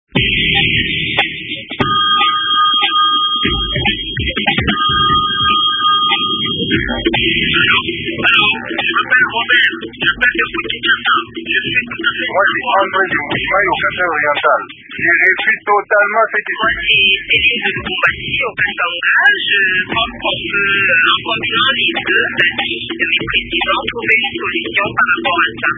Moi, je suis André du Mouvement au Café Oriental. Je refuse totalement ce qui se passe. Ici au Katanga, je pense qu'en contenant les deux amis, les présidents trouver une solution par rapport à ça.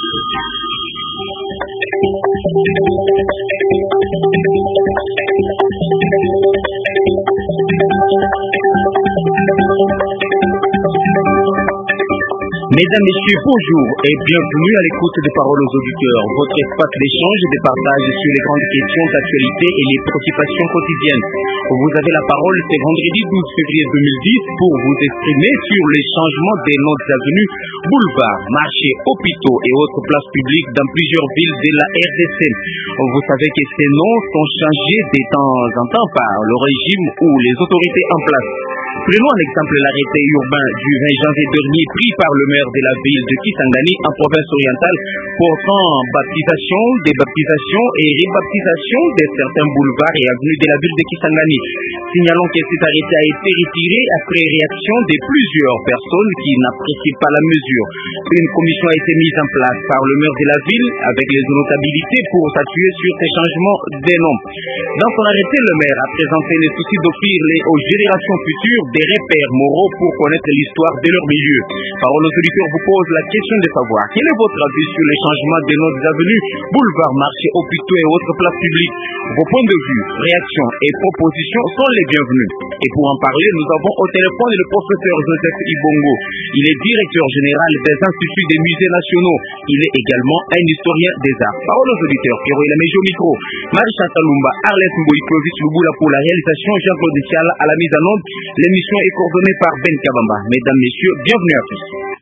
Mesdames, Messieurs, bonjour et bienvenue à l'écoute des paroles aux auditeurs, votre espace d'échange et de partage sur les grandes questions d'actualité et les préoccupations quotidiennes. Vous avez la parole ce vendredi 12 février 2010 pour vous exprimer sur les changements des noms avenues, boulevards, marchés, hôpitaux et autres places publiques dans plusieurs villes de la RDC. Vous savez que ces noms sont changés de temps en temps par le régime ou les autorités en place. Prenons en exemple l'arrêté urbain du 20 janvier dernier pris par le maire de la ville de Kisangani en province orientale portant baptisation, débaptisation et rebaptisation de certains boulevards et avenues de la ville de Kisangani. Signalons que cet arrêté a été retiré après réaction de plusieurs personnes qui n'apprécient pas la mesure. Une commission a été mise en place par le maire de la ville avec les notabilités pour s'appuyer sur ces changements des noms. Dans son arrêté, le maire a présenté le souci d'offrir aux générations futures des repères moraux pour connaître l'histoire de leur milieu. Parole aux auditeurs vous pose la question de savoir quel est votre avis sur les changements des noms des avenues, boulevards, marchés, hôpitaux et autres places publiques. Vos points de vue, réactions et propositions sont les bienvenus. Et pour en parler, nous avons au téléphone le professeur Joseph Ibongo. Il est directeur général des instituts des musées nationaux. Il est également un historien des arts. Parole aux auditeurs, Pierrot Ilamejo au micro. Marie-Chantal Lumba, Arlette Mboïkovic Lubula pour la réalisation, Jean-Claude Dial à la mise en onde. L'émission est coordonnée par Ben Kabamba. Mesdames, Messieurs, bienvenue à tous.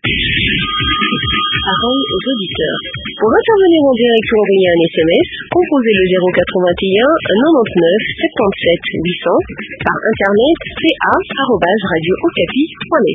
Parole aux auditeurs. Pour intervenir en direct ou envoyer un SMS, composez le 081 99 77 800 par internet ca@radiookapi.net.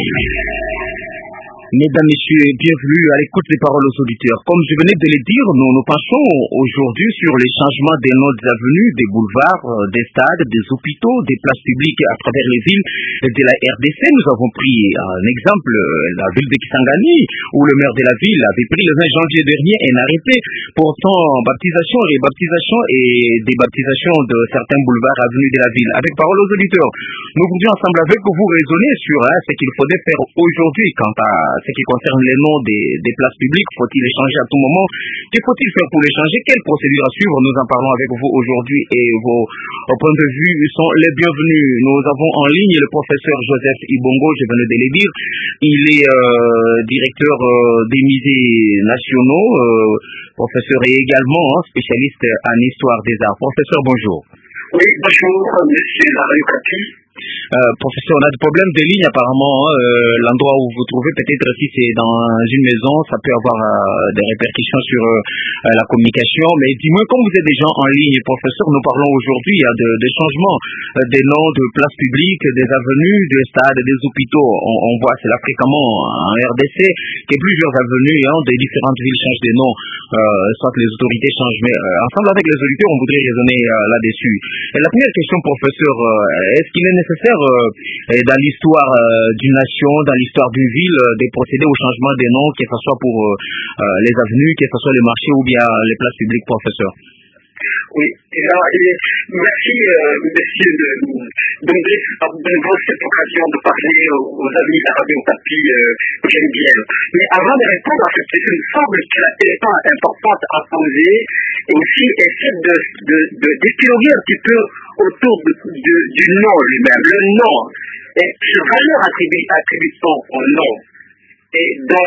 Mesdames, Messieurs, bienvenue à l'écoute des paroles aux auditeurs. Comme je venais de le dire, nous nous penchons aujourd'hui sur les changements des noms des avenues, des boulevards, des stades, des hôpitaux, des places publiques à travers les villes de la RDC. Nous avons pris un exemple, la ville de Kisangani, où le maire de la ville avait pris le 20 janvier dernier un arrêté portant baptisation, rebaptisation et débaptisation de certains boulevards avenues de la ville. Avec parole aux auditeurs, nous pouvions ensemble avec vous raisonner sur ce qu'il faudrait faire aujourd'hui quant à ce qui concerne les noms des places publiques. Faut-il les changer à tout moment? Que faut-il faire pour les changer? Quelle procédure à suivre? Nous en parlons avec vous aujourd'hui et vos points de vue sont les bienvenus. Nous avons en ligne le professeur Joseph Ibongo, je venais de le dire. Il est directeur des musées nationaux, professeur et également spécialiste en histoire des arts. Professeur, bonjour. Oui, bonjour, monsieur Larayokati. Professeur, on a des problèmes de ligne apparemment. L'endroit où vous vous trouvez, peut-être si c'est dans une maison, ça peut avoir des répercussions sur la communication. Mais dis-moi, comme vous êtes déjà en ligne, professeur, nous parlons aujourd'hui de changements des noms de places publiques, des avenues, des stades, des hôpitaux. On voit cela fréquemment en RDC, que plusieurs avenues des différentes villes changent de nom, soit que les autorités changent. Mais ensemble avec les auditeurs, on voudrait raisonner là-dessus. Et la première question, professeur, est-ce qu'il est nécessaire dans l'histoire d'une nation, dans l'histoire d'une ville, de procéder au changement des noms, que ce soit pour les avenues, que ce soit les marchés ou bien les places publiques, professeur? Oui, merci monsieur de donner cette occasion de parler aux amis de la radio Okapi, j'aime bien. Mais avant de répondre à cette question, il me semble que la question importante à poser et aussi essayer d'épiloguer un petit peu autour du nom lui-même. Le nom, et quelle valeur attribue-t-on au nom? Et dans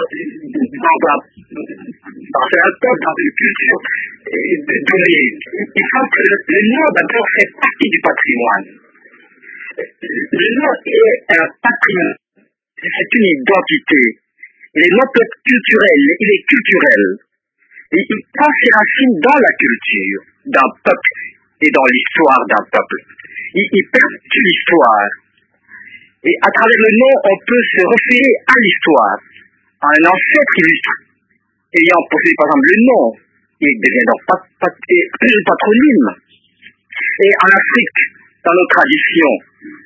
un peuple, dans une culture donnée, il faut que le nom d'abord fait partie du patrimoine. Le nom est un patrimoine, c'est une identité. Le nom peut être culturel, il est culturel. Il prend ses racines dans la culture d'un peuple et dans l'histoire d'un peuple. Il perpétue l'histoire. Et à travers le nom, on peut se référer à l'histoire, à un ancêtre illustre ayant possédé par exemple le nom. il devient donc patronyme. Et en Afrique, dans nos traditions,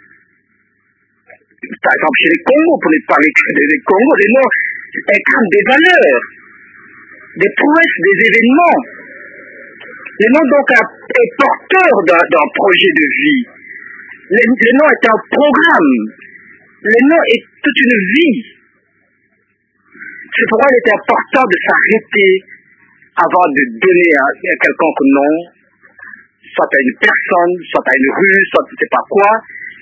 par exemple chez les Congos, pour ne parler que des Congos, les noms incarnent des valeurs, des prouesses, des événements. Les noms donc est porteur d'un projet de vie. Les noms est un programme. Les noms est toute une vie. C'est pourquoi il est important de s'arrêter avant de donner à quelconque nom, soit à une personne, soit à une rue, soit je ne sais pas quoi.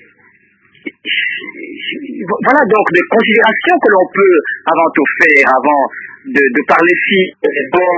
Voilà donc des considérations que l'on peut avant tout faire, avant de parler si bon,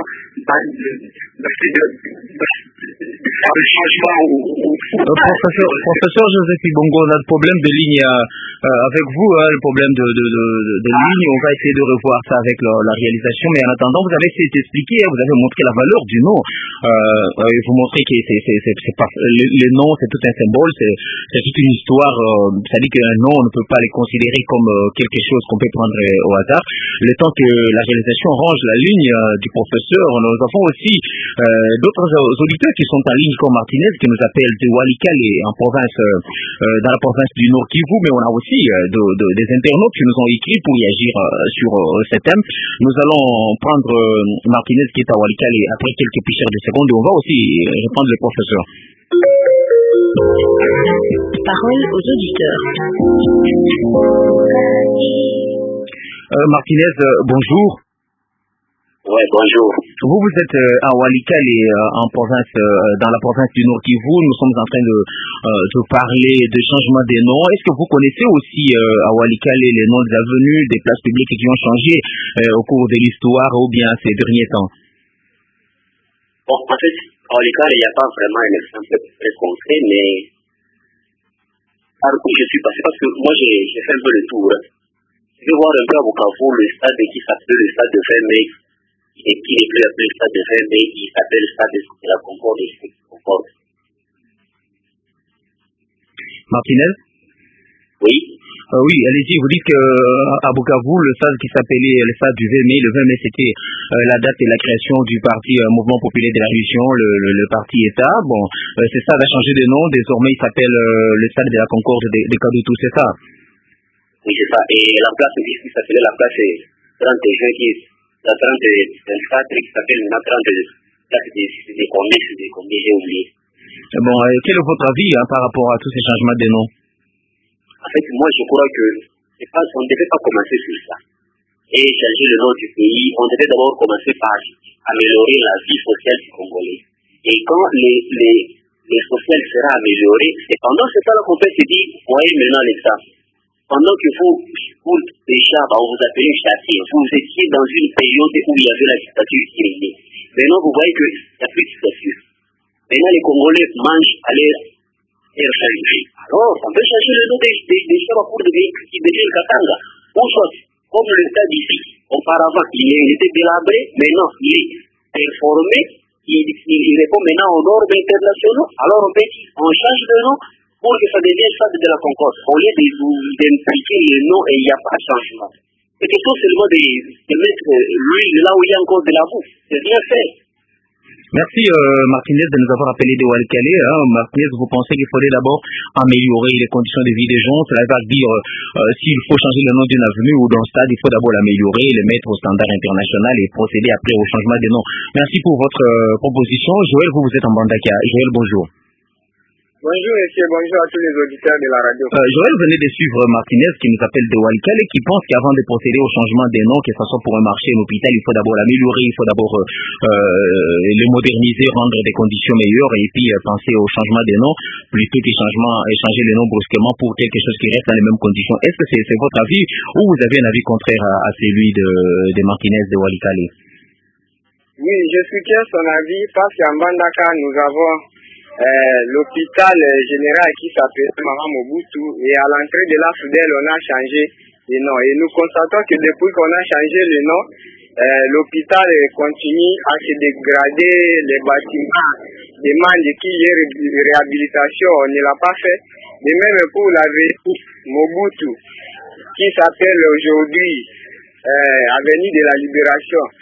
de changement Professeur Joseph Ibongo, on a le problème de ligne avec vous, le problème de ligne. On va essayer de revoir ça avec la réalisation, mais en attendant, vous avez essayé d'expliquer, vous avez montré la valeur du nom. Vous montrez que c'est pas le nom, c'est tout un symbole, c'est toute une histoire. Ça dit qu'un nom, on ne peut pas les considérer comme quelque chose qu'on peut prendre au hasard. Le temps que la réalisation range la ligne du professeur, nous avons aussi d'autres auditeurs qui sont en ligne comme Martinez qui nous appelle de Walikale en province, dans la province du Nord Kivu, mais on a aussi des internautes qui nous ont écrit pour réagir sur ce thème. Nous allons prendre Martinez qui est à Walikale après quelques pichères de secondes et on va aussi reprendre le professeur. Parole aux auditeurs. Martinez, bonjour. Ouais, bonjour. Vous êtes à Walikale en province, dans la province du Nord Kivu. Nous sommes en train de parler de changement des noms. Est-ce que vous connaissez aussi à Walikale les noms des avenues, des places publiques qui ont changé au cours de l'histoire ou bien ces derniers temps? Bon, en fait, à Walikale, il n'y a pas vraiment un exemple très concret, mais par où je suis passé, parce que moi j'ai fait un peu le tour. Je vais voir un peu à Bukavu le stade qui s'appelle le stade de 20 mai. Et qui n'est plus appelé le stade de 20 mai, il s'appelle le stade de la Concorde et de Concorde. Martinez? Oui. Oui, allez-y, vous dites qu'à Bukavu, le stade qui s'appelait le stade du 20 mai, le 20 mai c'était la date de la création du parti Mouvement Populaire de la Révolution, le parti État. Bon, ce stade a changé de nom, désormais il s'appelle le stade de la Concorde de Kadutu, c'est ça? Oui, c'est ça. Et la place qui s'appelait la place 30 juin qui est la 30 d'un stade qui s'appelle la 30 des combien j'ai oublié. Bon, quel est votre avis par rapport à tous ces changements de noms? En fait, moi je crois que on ne devait pas commencer sur ça. Et changer le nom du pays, on devait d'abord commencer par améliorer la vie sociale du Congolais. Et quand les sociales sera amélioré, c'est pendant ce temps-là qu'on peut se dire, voyez maintenant l'exemple. Pendant que vous déjà, on vous appelait châtier, vous étiez dans une période où il y avait la dictature qui régnait. Maintenant, vous voyez qu'il n'y a plus de dictature. Maintenant, les Congolais mangent à l'air changer. Alors, on peut changer le nom des chars à cours de véhicules qui deviennent Katanga. Ou soit, comme le cas d'ici, auparavant, il était délabré, maintenant, il est performé, il répond maintenant aux normes internationaux. Alors, on change de nom pour que ça devienne stade de la Concorde. Au lieu d'impliquer le nom et il n'y a pas de changement. C'est question seulement de mettre l'huile là où il y a encore de la bouffe. C'est bien fait. Merci Martinez de nous avoir appelé de Walikale. Martinez, vous pensez qu'il faudrait d'abord améliorer les conditions de vie des gens? Cela veut dire s'il faut changer le nom d'une avenue ou d'un stade, il faut d'abord l'améliorer, le mettre au standard international et procéder après au changement des noms. Merci pour votre proposition. Joël, vous êtes en Bandaka. Joël, bonjour. Bonjour monsieur, bonjour à tous les auditeurs de la radio. Joël venait de suivre Martinez qui nous appelle de Walikale et qui pense qu'avant de procéder au changement des noms, que ce soit pour un marché, un hôpital, il faut d'abord l'améliorer, il faut d'abord le moderniser, rendre des conditions meilleures et puis penser au changement des noms plutôt que changer les noms brusquement pour quelque chose qui reste dans les mêmes conditions. Est-ce que c'est votre avis ou vous avez un avis contraire à celui de Martinez de Walikale? Oui, je soutiens son avis parce qu'en Bandaka, nous avons l'hôpital général qui s'appelle Mama Mobutu et à l'entrée de la Soudelle on a changé le nom et nous constatons que depuis qu'on a changé le nom l'hôpital continue à se dégrader, les bâtiments demandent qu'il y ait réhabilitation, on ne l'a pas fait. De même pour la Mobutu qui s'appelle aujourd'hui Avenue de la Libération.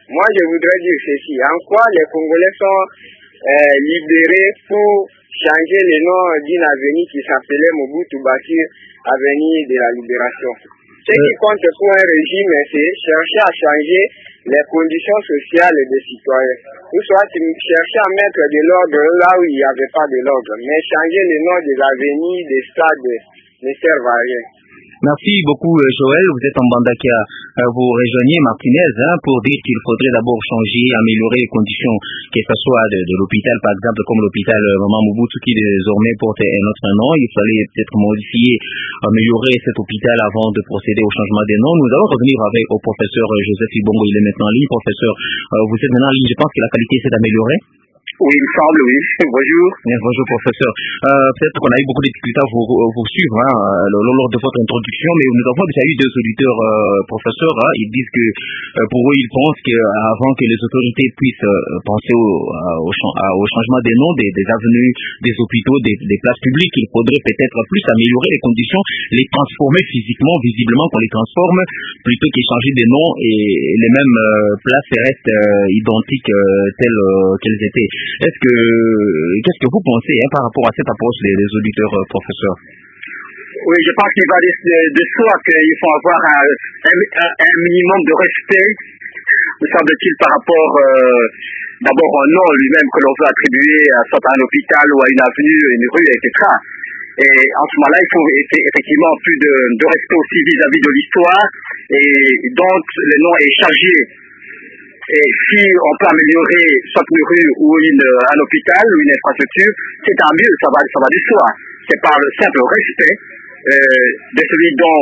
moi je voudrais dire ceci. En quoi les Congolais sont libérés pour changer le nom d'une avenue qui s'appelait Mobutu Bâtir, avenue de la libération. Ce qui compte pour un régime, c'est chercher à changer les conditions sociales des citoyens. Ou soit chercher à mettre de l'ordre là où il n'y avait pas de l'ordre. Mais changer le nom des avenues, des stades ne sert à rien. Merci beaucoup Joël, vous êtes en Bandakia. Vous rejoignez Martinez pour dire qu'il faudrait d'abord changer, améliorer les conditions, que ce soit de l'hôpital par exemple, comme l'hôpital Maman Mobutu qui désormais porte un autre nom. Il fallait peut-être modifier, améliorer cet hôpital avant de procéder au changement des noms. Nous allons revenir avec au professeur Joseph Ibongo, il est maintenant en ligne. Professeur, vous êtes maintenant en ligne, je pense que la qualité s'est améliorée. Oui, il me semble, oui. Bonjour. Bonjour, professeur. Peut-être qu'on a eu beaucoup de difficultés à vous suivre lors de votre introduction, mais nous avons déjà eu deux auditeurs, professeurs. Ils disent que pour eux, ils pensent qu'avant que les autorités puissent penser au changement des noms, des avenues, des hôpitaux, des places publiques, il faudrait peut-être plus améliorer les conditions, les transformer physiquement, visiblement, qu'on les transforme, plutôt qu'échanger des noms et les mêmes places restent identiques telles qu'elles étaient. Qu'est-ce que vous pensez par rapport à cette approche des auditeurs, professeurs? Oui, je pense qu'il va de soi qu'il faut avoir un minimum de respect, me semble-t-il, par rapport d'abord au nom lui-même que l'on veut attribuer à un hôpital ou à une avenue, une rue, etc. Et en ce moment-là, il faut effectivement plus de respect aussi vis-à-vis de l'histoire, et donc le nom est chargé. Et si on peut améliorer soit une rue ou un hôpital ou une infrastructure, c'est tant mieux, ça va de soi. C'est par le simple respect de celui dont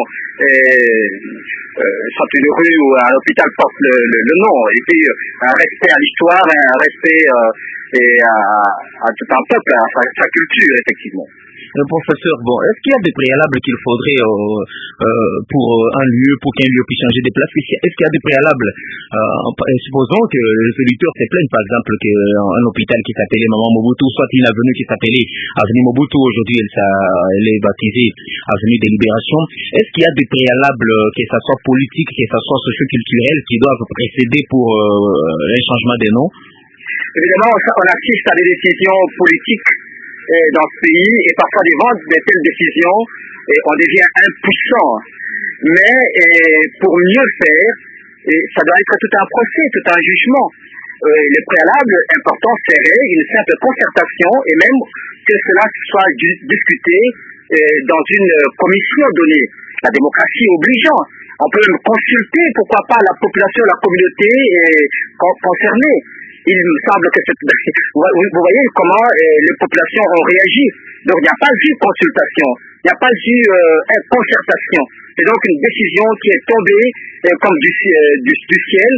soit une rue ou un hôpital porte le nom. Et puis un respect à l'histoire, un respect à tout un peuple, à sa culture, effectivement. Professeur, est-ce qu'il y a des préalables qu'il faudrait pour un lieu, pour qu'un lieu puisse changer de place? Est-ce qu'il y a des préalables? Supposons que les auditeurs se plaignent, par exemple, qu'un hôpital qui s'appelait Maman Mobutu, soit une avenue qui s'appelait Avenue Mobutu, aujourd'hui elle est baptisée Avenue des Libérations. Est-ce qu'il y a des préalables, que ce soit politique, que ce soit socio-culturel, qui doivent précéder pour un changement des noms? Évidemment, on assiste à des décisions politiques dans ce pays, et parfois devant de telles décisions, on devient impuissant. Mais pour mieux faire, ça doit être tout un procès, tout un jugement. Le préalable important serait une simple concertation, et même que cela soit discuté dans une commission donnée. La démocratie obligeant. On peut même consulter, pourquoi pas, la population, la communauté concernée. Il me semble que vous voyez comment les populations ont réagi. Donc il n'y a pas eu consultation, il n'y a pas eu concertation. C'est donc une décision qui est tombée comme du ciel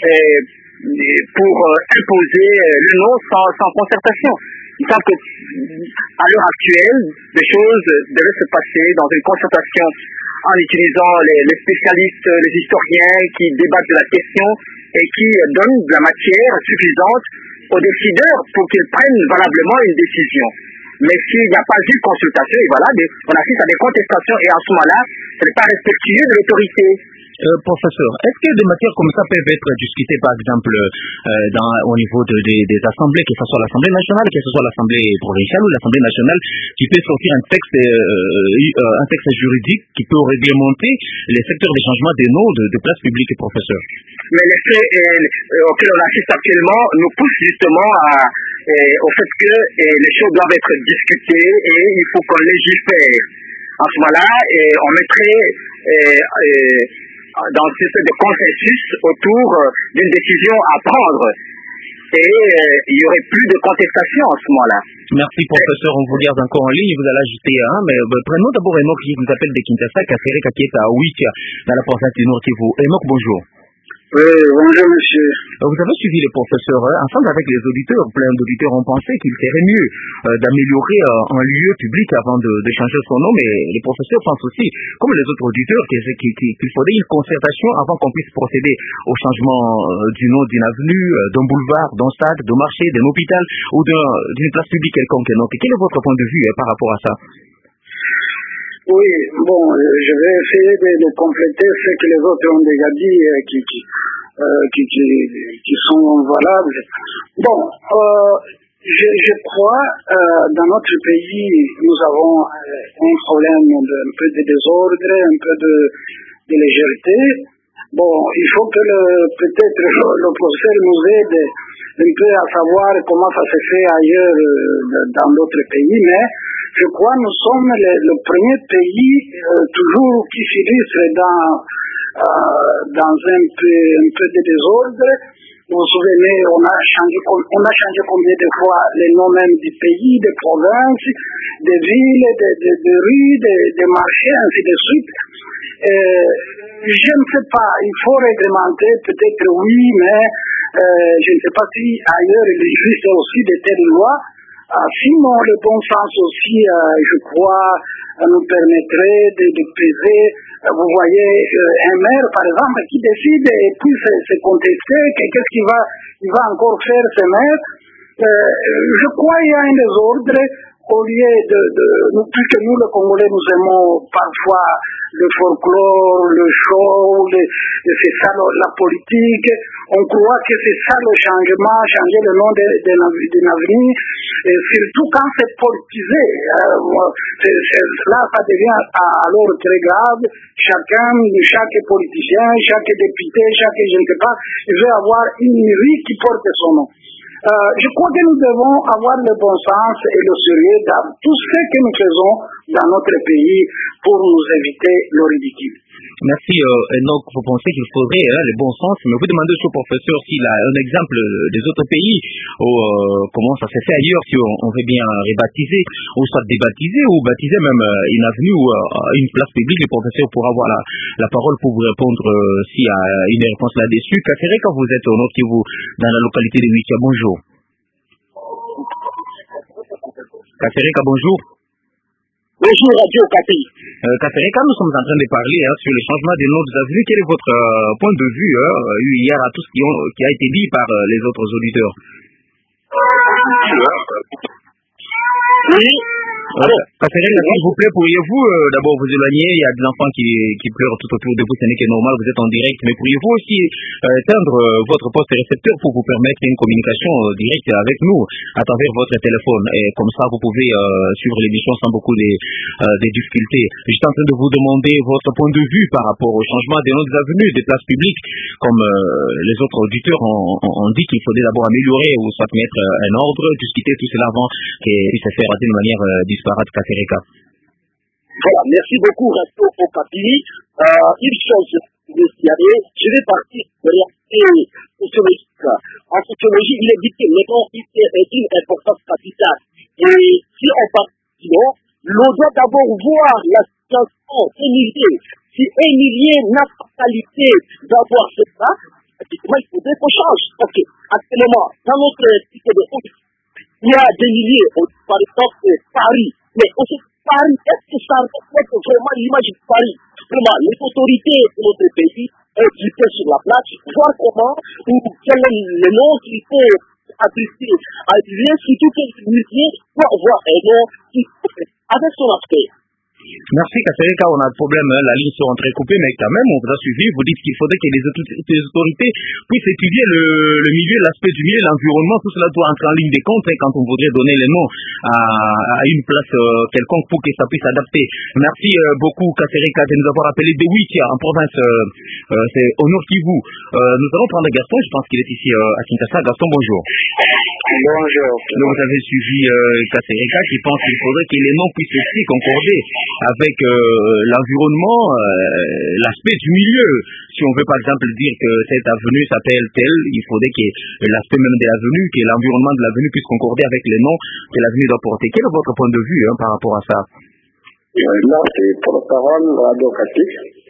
pour imposer le nom sans concertation. Il semble qu'à l'heure actuelle, des choses devaient se passer dans une concertation en utilisant les spécialistes, les historiens qui débattent de la question et qui donnent de la matière suffisante aux décideurs pour qu'ils prennent valablement une décision. Mais s'il n'y a pas eu consultation, et voilà, on assiste à des contestations, et en ce moment-là, ce n'est pas respectueux de l'autorité. Professeur, est-ce que des matières comme ça peuvent être discutées, par exemple, au niveau des assemblées, que ce soit l'Assemblée nationale, que ce soit l'Assemblée provinciale ou l'Assemblée nationale, qui peut sortir un texte juridique qui peut réglementer les secteurs de changement des noms de places publiques, professeur? Mais les faits auxquels on assiste actuellement nous poussent justement au fait que les choses doivent être discutées et il faut qu'on légifère. En ce moment-là, on mettrait dans une espèce de consensus autour d'une décision à prendre. Et il n'y aurait plus de contestation en ce moment-là. Merci, professeur. On vous garde encore en ligne. Vous allez ajouter mais prenons d'abord Enoch qui nous appelle de Kinshasa, Kasereka qui est à Ouicha, dans la province du Nord Kivu. Enoch, bonjour. Oui, bonjour monsieur. Vous avez suivi le professeur, ensemble avec les auditeurs, plein d'auditeurs ont pensé qu'il serait mieux d'améliorer un lieu public avant de changer son nom, mais les professeurs pensent aussi, comme les autres auditeurs, qu'il faudrait une concertation avant qu'on puisse procéder au changement du nom d'une avenue, d'un boulevard, d'un stade, d'un marché, d'un hôpital ou d'une place publique quelconque. Donc, quel est votre point de vue par rapport à ça? Oui, bon, je vais essayer de compléter ce que les autres ont déjà dit, qui sont valables. Bon, je crois, dans notre pays, nous avons un problème un peu de désordre, un peu de légèreté. Bon, il faut que peut-être le professeur nous aide un peu à savoir comment ça se fait ailleurs dans d'autres pays, mais je crois que nous sommes le premier pays toujours qui s'illustre dans un peu de désordre. Vous vous souvenez, on a changé combien de fois les noms même du pays, des provinces, des villes, des rues, des marchés, ainsi de suite. Je ne sais pas, il faut réglementer, peut-être oui, mais je ne sais pas si ailleurs il existe aussi de telles lois. Sinon, le bon sens aussi, je crois, nous permettrait de peser. Vous voyez, un maire, par exemple, qui décide et puis se contester, qu'est-ce qu'il va encore faire, ce maire. Je crois qu'il y a un désordre. Au lieu puisque nous, les Congolais, nous aimons parfois le folklore, le show, c'est ça la politique. On croit que c'est ça le changement, changer le nom d'un avenir, et surtout quand c'est politisé. Là, ça devient alors très grave. Chaque politicien, chaque député, chaque je ne sais pas, il veut avoir une rue qui porte son nom. Je crois que nous devons avoir le bon sens et le sérieux dans tout ce que nous faisons dans notre pays pour nous éviter le ridicule. Merci. Donc, vous pensez qu'il faudrait le bon sens, mais vous demandez au professeur s'il a un exemple des autres pays, ou comment ça s'est fait ailleurs, si on veut bien rebaptiser, ou soit débaptiser, ou baptiser même une avenue ou une place publique. Le professeur pourra avoir la parole pour vous répondre s'il y a une réponse là-dessus. Kassere, quand vous êtes au Nord Kivu, dans la localité de Wichia, bonjour. Kassere, bonjour. Bonjour Radio Kapi. Kassere, nous sommes en train de parler sur le changement des noms des avenues. Quel est votre point de vue hier à tout ce qui a été dit par les autres auditeurs? Oui. Kassere, s'il vous plaît, pourriez-vous d'abord vous éloigner? Il y a des enfants qui pleurent tout autour de vous, ce n'est que normal, vous êtes en direct, mais pourriez-vous aussi éteindre votre poste récepteur pour vous permettre une communication directe avec nous à travers votre téléphone, et comme ça vous pouvez suivre l'émission sans beaucoup de difficultés. Je suis en train de vous demander votre point de vue par rapport au changement des noms des avenues, des places publiques, comme les autres auditeurs ont dit qu'il faudrait d'abord améliorer ou soit mettre un ordre, discuter tout cela avant qu'il puisse se faire d'une manière disparate. Kasereka. Voilà, merci beaucoup Radio Okapi. Une chose de signaler, je vais partir de réalité sociologique. En sociologie, il est dit que le nom est une importance capitale. Et si on part sinon, l'on doit d'abord voir la situation énigée. Si énigée n'a pas qualité d'avoir ce cas, pratiquement il faudrait qu'on change. Ok, actuellement, dans notre cité de Haute, il y a des milliers, par exemple, Paris. Mais aussi, Paris, est-ce que ça reflète vraiment l'image de Paris? Vraiment, les autorités de notre pays impliquées sur la place, voir comment ou quel est le nom qu'il faut adresser à l'idée, surtout que l'idée doit avoir un nom qui avec son aspect. Merci Kasereka, on a un problème, la ligne sera entrecoupée, mais quand même on vous a suivi. Vous dites qu'il faudrait que les autorités puissent étudier le milieu, l'aspect du milieu, l'environnement, tout cela doit entrer en ligne de compte quand on voudrait donner les noms à une place quelconque pour que ça puisse s'adapter. Merci beaucoup Kasereka de nous avoir appelé de Wichia en province, c'est au Nord Kivu. Nous allons prendre Gaston, je pense qu'il est ici à Kinshasa. Gaston, bonjour. Bonjour. Donc vous avez suivi Kasereka qui pense qu'il faudrait que les noms puissent aussi concorder avec l'environnement, l'aspect du milieu. Si on veut par exemple dire que cette avenue s'appelle telle, il faudrait que l'aspect même de l'avenue, que l'environnement de l'avenue puisse concorder avec les noms que l'avenue doit porter. Quel est votre point de vue par rapport à ça? Là, c'est pour la parole radio-catif.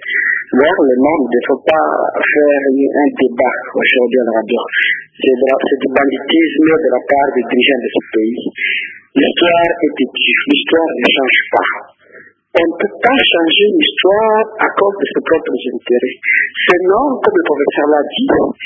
Le nom ne faut pas faire un débat aujourd'hui à la radio. C'est du banditisme de la part des dirigeants de ce pays. L'histoire est éthique, l'histoire ne change pas. On ne peut pas changer l'histoire à cause de ses propres intérêts. Ce nom, comme le professeur l'a dit,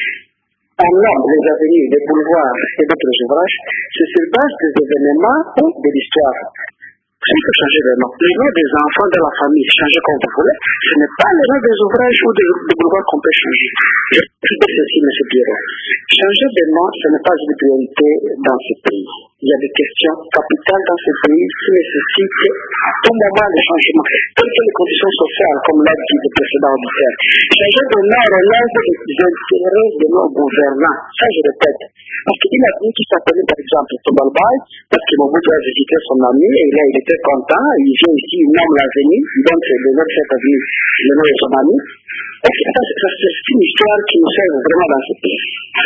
on nomme les avenues, les boulevards et d'autres ouvrages, c'est sur base des événements ou de l'histoire. Il faut changer le nom. Les noms des enfants de la famille, changer comme vous voulez. Ce n'est pas le nom des ouvrages ou des boulevards qu'on peut changer. Je dis ceci, M. Pierrot. Changer de nom, ce n'est pas une priorité dans ce pays. Il y a des questions capitales dans ce pays qui nécessitent à tout moment le changement. Telles que les conditions sociales, comme l'a dit le précédent auditeur. Changer de nom relève des intérêts de nos gouvernants. Ça, je répète. Parce qu'il a dit qu'il s'appelait par exemple Tobalbaï, parce que Mobutu a visité son ami, et là il était content, il vient ici, il nomme l'avenue, donc le nom de cette avenue, le nom de son ami. Et c'est une histoire qui nous sert vraiment dans ce pays.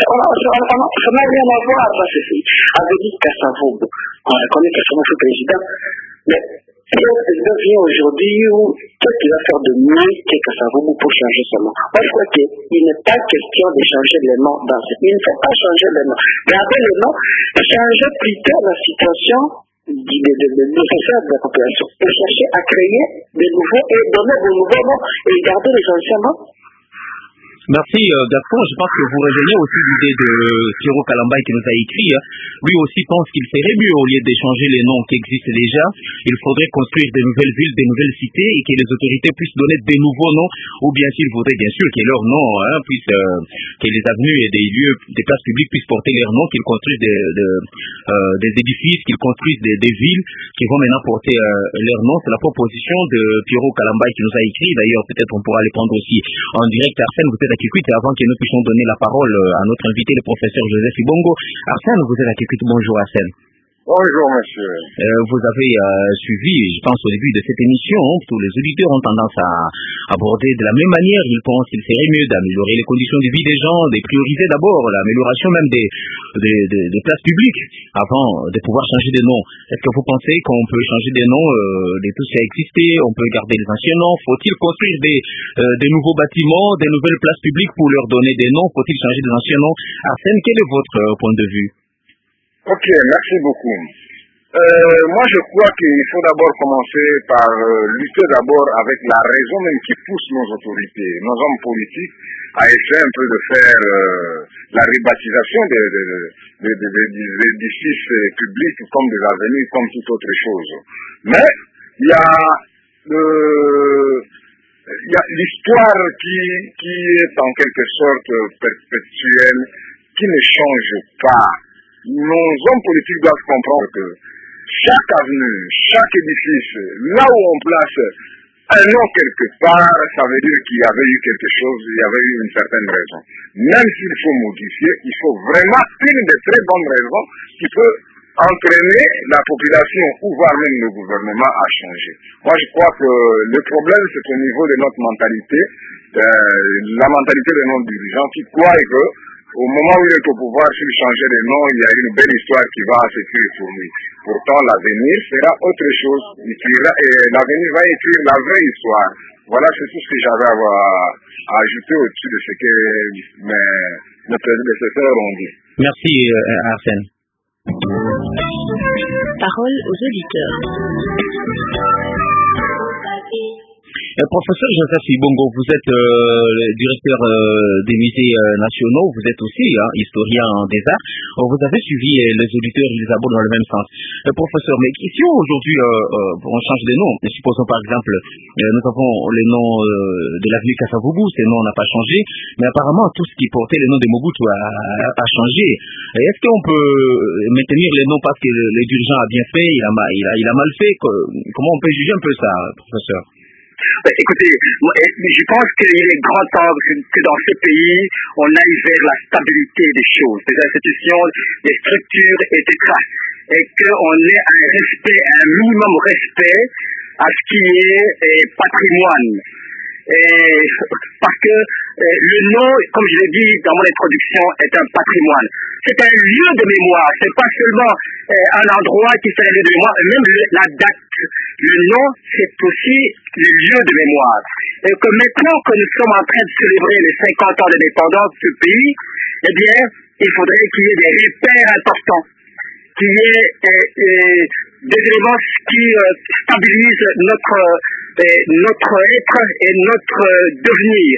Ça n'a rien à voir dans ce pays. Avec Kassavogo, on reconnaît Kassavogo fut président, mais si le président vient aujourd'hui, qu'est-ce qu'il va faire de mieux que Kassavogo pour changer son nom? Moi, je crois qu'il n'est pas question de changer le nom dans ce pays. Il ne faut pas changer le nom. Gardez le nom, changer plutôt la situation nécessaire de la population. Et chercher à créer de nouveaux et donner de nouveaux noms et garder les anciens noms. Merci Gaston, je pense que vous rejoignez aussi l'idée de Pierrot Kalambay qui nous a écrit. Lui aussi pense qu'il serait mieux, au lieu d'échanger les noms qui existent déjà, il faudrait construire de nouvelles villes, de nouvelles cités et que les autorités puissent donner des nouveaux noms, ou bien s'il faudrait bien sûr que leurs noms que les avenues et des lieux, des places publiques puissent porter leurs noms, qu'ils construisent des édifices, qu'ils construisent des villes qui vont maintenant porter leurs noms. C'est la proposition de Pierrot Kalambay qui nous a écrit. D'ailleurs, peut-être on pourra les prendre aussi en direct. Arsène, vous êtes à Kikwit, et avant que nous puissions donner la parole à notre invité, le professeur Joseph Ibongo. Arsène, vous êtes à Kikwit. Bonjour Arsène. Bonjour monsieur. Vous avez suivi, je pense au début de cette émission, tous les auditeurs ont tendance à aborder de la même manière. Ils pensent qu'il serait mieux d'améliorer les conditions de vie des gens, de prioriser d'abord l'amélioration même des places publiques avant de pouvoir changer de nom. Est-ce que vous pensez qu'on peut changer des noms de tout ce qui a existé? On peut garder les anciens noms? Faut-il construire des nouveaux bâtiments, des nouvelles places publiques pour leur donner des noms? Faut-il changer des anciens noms? Arsène, quel est votre point de vue? Ok, merci beaucoup. Moi, je crois qu'il faut d'abord commencer par lutter d'abord avec la raison même qui pousse nos autorités, nos hommes politiques, à essayer un peu de faire la rebaptisation des édifices publics comme des avenues, comme toute autre chose. Mais il y a l'histoire qui est en quelque sorte perpétuelle, qui ne change pas. Nos hommes politiques doivent comprendre que chaque avenue, chaque édifice, là où on place un nom quelque part, ça veut dire qu'il y avait eu quelque chose, il y avait eu une certaine raison. Même s'il faut modifier, il faut vraiment une des très bonnes raisons qui peut entraîner la population ou voire même le gouvernement à changer. Moi je crois que le problème c'est au niveau de notre mentalité, la mentalité de nos dirigeants qui croient que au moment où il est au pouvoir, s'il changeait de nom, il y a une belle histoire qui va s'écrire pour lui. Pourtant, l'avenir sera autre chose. L'avenir va écrire la vraie histoire. Voilà, c'est tout ce que j'avais à ajouter au-dessus de ce que mes prédécesseurs ont dit. Merci, Arsène. Parole aux auditeurs. Professeur Joseph Ibongo, vous êtes directeur des musées nationaux, vous êtes aussi historien des arts. Vous avez suivi les auditeurs, ils les abordent dans le même sens. Professeur, mais si aujourd'hui on change de nom, supposons par exemple, nous avons le nom de l'avenue Kasavubu, ce nom n'a pas changé, mais apparemment tout ce qui portait le nom de Mobutu a changé. Est-ce qu'on peut maintenir les noms parce que le dirigeant a bien fait, il a mal fait? Comment on peut juger un peu ça, professeur? Écoutez, je pense qu'il est grand temps que dans ce pays, on aille vers la stabilité des choses, des institutions, des structures, etc. Et qu'on ait un minimum respect à ce qui est patrimoine. Parce que le nom, comme je l'ai dit dans mon introduction, est un patrimoine. C'est un lieu de mémoire, c'est pas seulement un endroit qui fait un lieu de mémoire, même la date. Le nom, c'est aussi le lieu de mémoire. Et que maintenant que nous sommes en train de célébrer les 50 ans d'indépendance de ce pays, eh bien, il faudrait qu'il y ait des repères importants, qu'il y ait des éléments qui stabilisent notre être et notre devenir.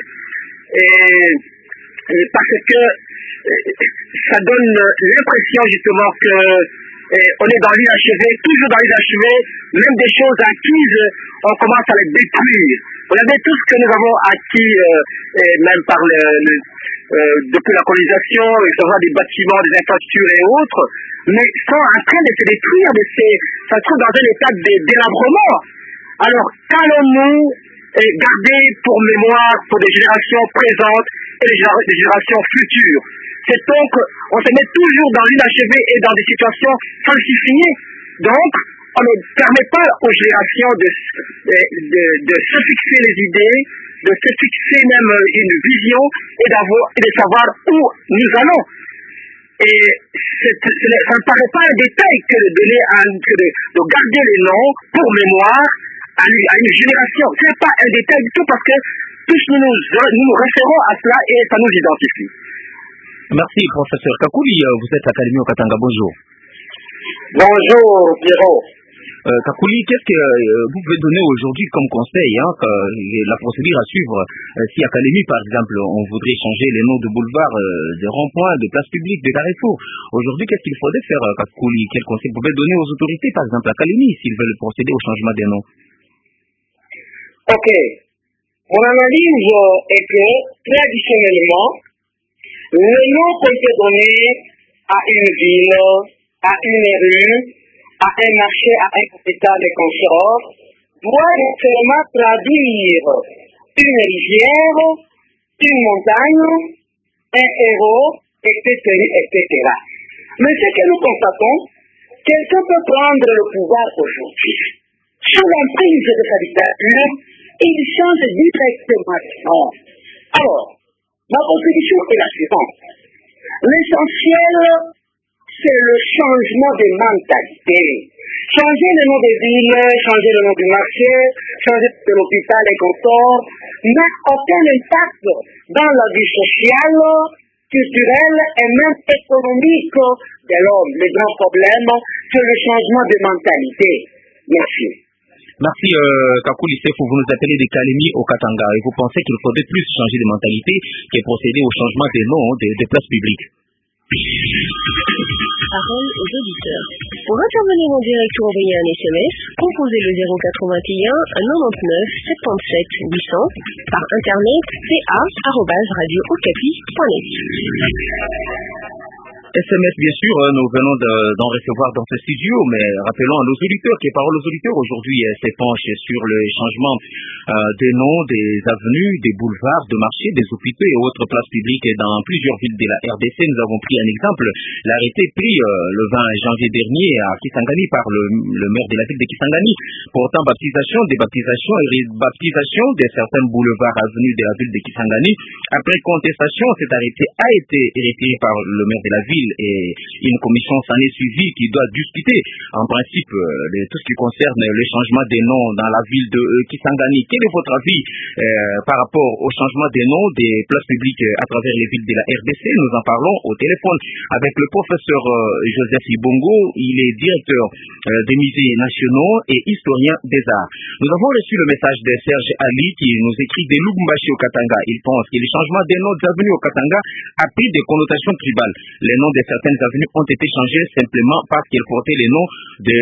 Et parce que ça donne l'impression justement que on est dans l'inachevé, toujours dans l'inachevé, même des choses acquises, on commence à les détruire. Regardez tout ce que nous avons acquis, même par depuis la colonisation, des bâtiments, des infrastructures et autres, mais sont en train de se détruire, ça se trouve dans un état de délabrement. Alors, qu'allons-nous garder pour mémoire pour des générations présentes et des générations futures? C'est donc, on se met toujours dans l'inachevé et dans des situations falsifiées. Donc, on ne permet pas aux générations de se fixer les idées, de se fixer même une vision et de savoir où nous allons. Et ça ne paraît pas un détail que de garder les noms pour mémoire à une génération. Ce n'est pas un détail du tout parce que tous nous nous référons à cela et ça nous identifie. Merci, professeur Kakuli. Vous êtes à Kalemi au Katanga. Bonjour. Bonjour, Pierrot. Kakuli, qu'est-ce que vous pouvez donner aujourd'hui comme conseil, la procédure à suivre si à Kalemi, par exemple, on voudrait changer les noms de boulevards, de ronds-points, de places publiques, de carrefours. Aujourd'hui, qu'est-ce qu'il faudrait faire, Kakuli? Quel conseil vous pouvez donner aux autorités, par exemple, à Kalemi, s'ils veulent procéder au changement des noms? Ok. Mon analyse est que, traditionnellement, les noms qu'on peut donner à une ville, à une rue, à un marché, à un hôpital et consorts, doivent seulement traduire une rivière, une montagne, un héros, etc. Mais ce que nous constatons, quelqu'un peut prendre le pouvoir aujourd'hui. Sous l'emprise de sa dictature, il change directement. Alors, ma contribution est la suivante. L'essentiel, c'est le changement de mentalité. Changer le nom des villes, changer le nom du marché, changer de l'hôpital et consorts n'a aucun impact dans la vie sociale, culturelle et même économique de l'homme. Le grand problème, c'est le changement de mentalité. Merci. Merci Kakuli Sefou, vous nous appelez de Kalemi au Katanga et vous pensez qu'il faudrait plus changer de mentalité que procéder au changement des noms des places publiques. Parole aux auditeurs. Pour intervenir en direct ou envoyer un SMS, composez le 081 99 77 800 par internet ca@radiookapi.net. SMS, bien sûr, nous venons d'en recevoir dans ce studio, mais rappelons à nos auditeurs que Parole aux auditeurs aujourd'hui s'épanche sur le changement des noms, des avenues, des boulevards, de marchés, des hôpitaux et autres places publiques dans plusieurs villes de la RDC. Nous avons pris un exemple, l'arrêté pris le 20 janvier dernier à Kisangani par le maire de la ville de Kisangani, portant baptisation, débaptisation et rebaptisation de certains boulevards avenues de la ville de Kisangani. Après contestation, cet arrêté a été retiré par le maire de la ville et une commission s'en est suivie qui doit discuter en principe de tout ce qui concerne le changement des noms dans la ville de Kisangani. Quel est votre avis par rapport au changement des noms des places publiques à travers les villes de la RDC? Nous en parlons au téléphone avec le professeur Joseph Ibongo. Il est directeur des musées nationaux et historien des arts. Nous avons reçu le message de Serge Ali qui nous écrit de Lubumbashi au Katanga. Il pense que le changement des noms des avenues au Katanga a pris des connotations tribales. Les noms de certaines avenues ont été changés simplement parce qu'elles portaient les noms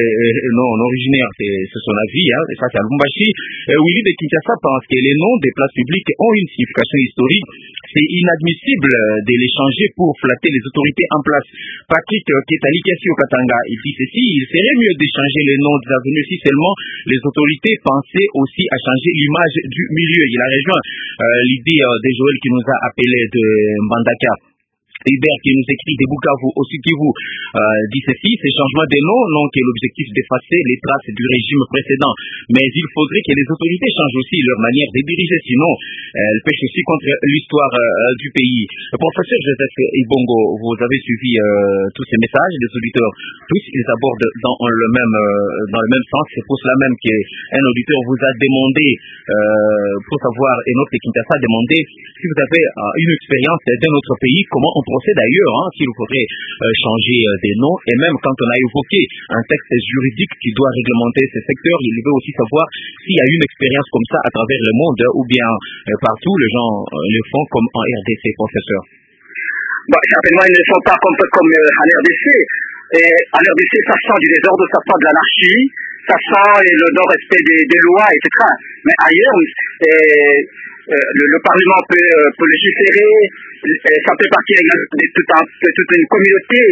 non originaires. C'est son avis, et ça c'est à Lubumbashi. Willy de Kinshasa pense que les noms des places publiques ont une signification historique. C'est inadmissible de les changer pour flatter les autorités en place. Patrick Ketalikasi au Katanga, il dit ceci: il serait mieux de changer les noms des avenues si seulement les autorités pensaient aussi à changer l'image du milieu. Il a rejoint l'idée de Joël qui nous a appelé de Mbandaka. Hubert qui nous écrit de Bukavu au Sud Kivu dit ceci: ces changements des noms n'ont que l'objectif d'effacer les traces du régime précédent. Mais il faudrait que les autorités changent aussi leur manière de diriger, sinon elles pêchent aussi contre l'histoire du pays. Le professeur Joseph Ibongo, vous avez suivi tous ces messages des auditeurs. Tous ils abordent dans le même sens. C'est pour cela même qu'un auditeur vous a demandé, pour savoir, et notre Kinshasa a demandé si vous avez une expérience d'un autre pays, comment on procède d'ailleurs, s'il faudrait changer des noms. Et même quand on a évoqué un texte juridique qui doit réglementer ce secteur, il veut aussi savoir s'il y a une expérience comme ça à travers le monde ou bien partout les gens le font comme en RDC, professeur. Certainement, ils ne sont pas comme en RDC. Et en RDC, ça sent du désordre, ça sent de l'anarchie, ça sent le non-respect des lois, etc. Mais ailleurs, le Parlement peut légiférer, ça fait partie de toute une communauté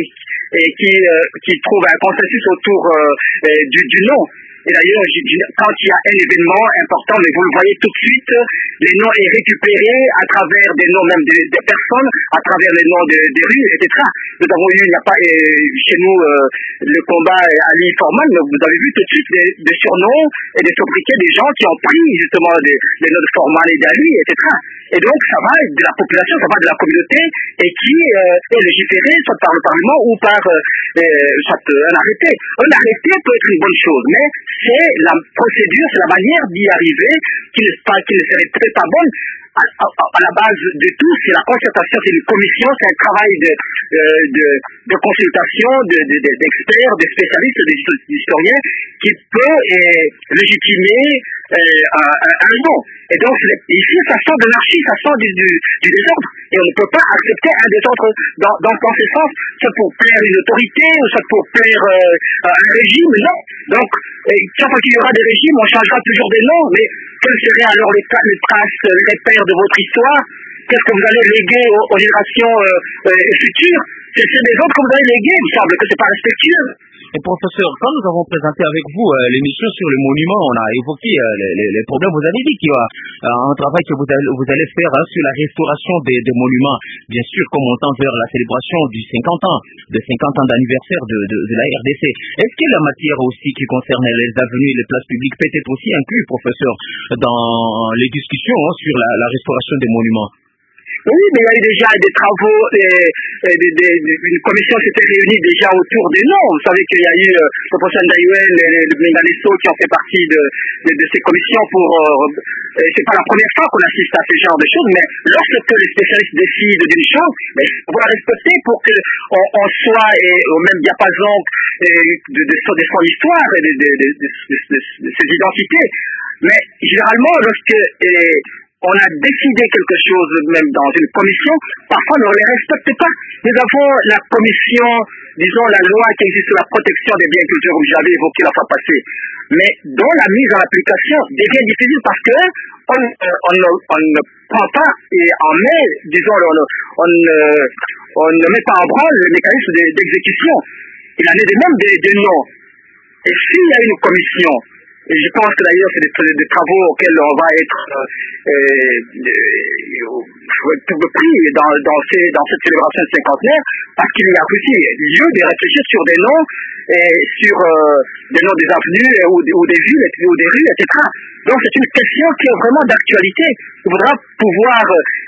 qui trouve un consensus autour du non. Et d'ailleurs, quand il y a un événement important, mais vous le voyez tout de suite, les noms est récupéré à travers des noms même des personnes, à travers les noms des rues, etc. Nous avons eu, il n'y a pas chez nous le combat Ali Forman, mais vous avez vu tout de suite des surnoms et des sobriquets des gens qui ont pris justement les noms de Forman et d'Ali, etc. Et donc ça va de la population, ça va de la communauté et qui est légiféré soit par le Parlement ou par un arrêté. Un arrêté peut être une bonne chose, mais c'est la procédure, c'est la manière d'y arriver qui ne serait peut-être pas bonne. À la base de tout, c'est la concertation, c'est une commission, c'est un travail de consultation, d'experts, de spécialistes, d'historiens qui peut légitimer un nom. Et donc, ici, ça sent de l'anarchie, ça sent du désordre. Et on ne peut pas accepter un désordre dans ce sens, soit pour plaire une autorité, ou soit pour plaire un régime, non. Donc, chaque fois qu'il y aura des régimes, on changera toujours des noms, mais quelles seraient alors les traces, les repères de votre histoire? Qu'est-ce que vous allez léguer aux générations futures? C'est des autres que vous allez léguer, il me semble que c'est pas respectueux. Et professeur, quand nous avons présenté avec vous l'émission sur le monument, on a évoqué les problèmes. Vous avez dit qu'il y a un travail que vous allez faire sur la restauration des monuments, bien sûr, comme on tend vers la célébration du 50 ans d'anniversaire de la RDC. Est-ce que la matière aussi qui concerne les avenues et les places publiques peut être aussi inclus, professeur, dans les discussions sur la restauration des monuments? Oui, mais il y a eu déjà des travaux, une commission s'était réunie déjà autour des noms. Vous savez qu'il y a eu le professeur Ndaïwen et le Mingalesso qui ont fait partie de ces commissions c'est pas la première fois qu'on assiste à ce genre de choses, mais lorsque les spécialistes décident d'une chose, il faut la respecter pour qu'on soit au même diapason de son histoire et de ses identités. Mais généralement, lorsque on a décidé quelque chose même dans une commission, parfois on ne les respecte pas. Nous avons la commission, disons la loi qui existe sur la protection des biens culturels, comme j'avais évoqué la fois passée, mais dont la mise en application devient difficile parce que on ne prend pas et en met, disons, on ne met pas en branle le mécanisme d'exécution. Il en est de même des noms. Et s'il y a une commission, et je pense que d'ailleurs c'est des travaux auxquels on va être pris dans cette célébration cinquantenaire, parce qu'il y a aussi lieu de réfléchir sur des noms, sur des noms des avenues ou des villes ou des rues, etc. Donc c'est une question qui est vraiment d'actualité. Il faudra pouvoir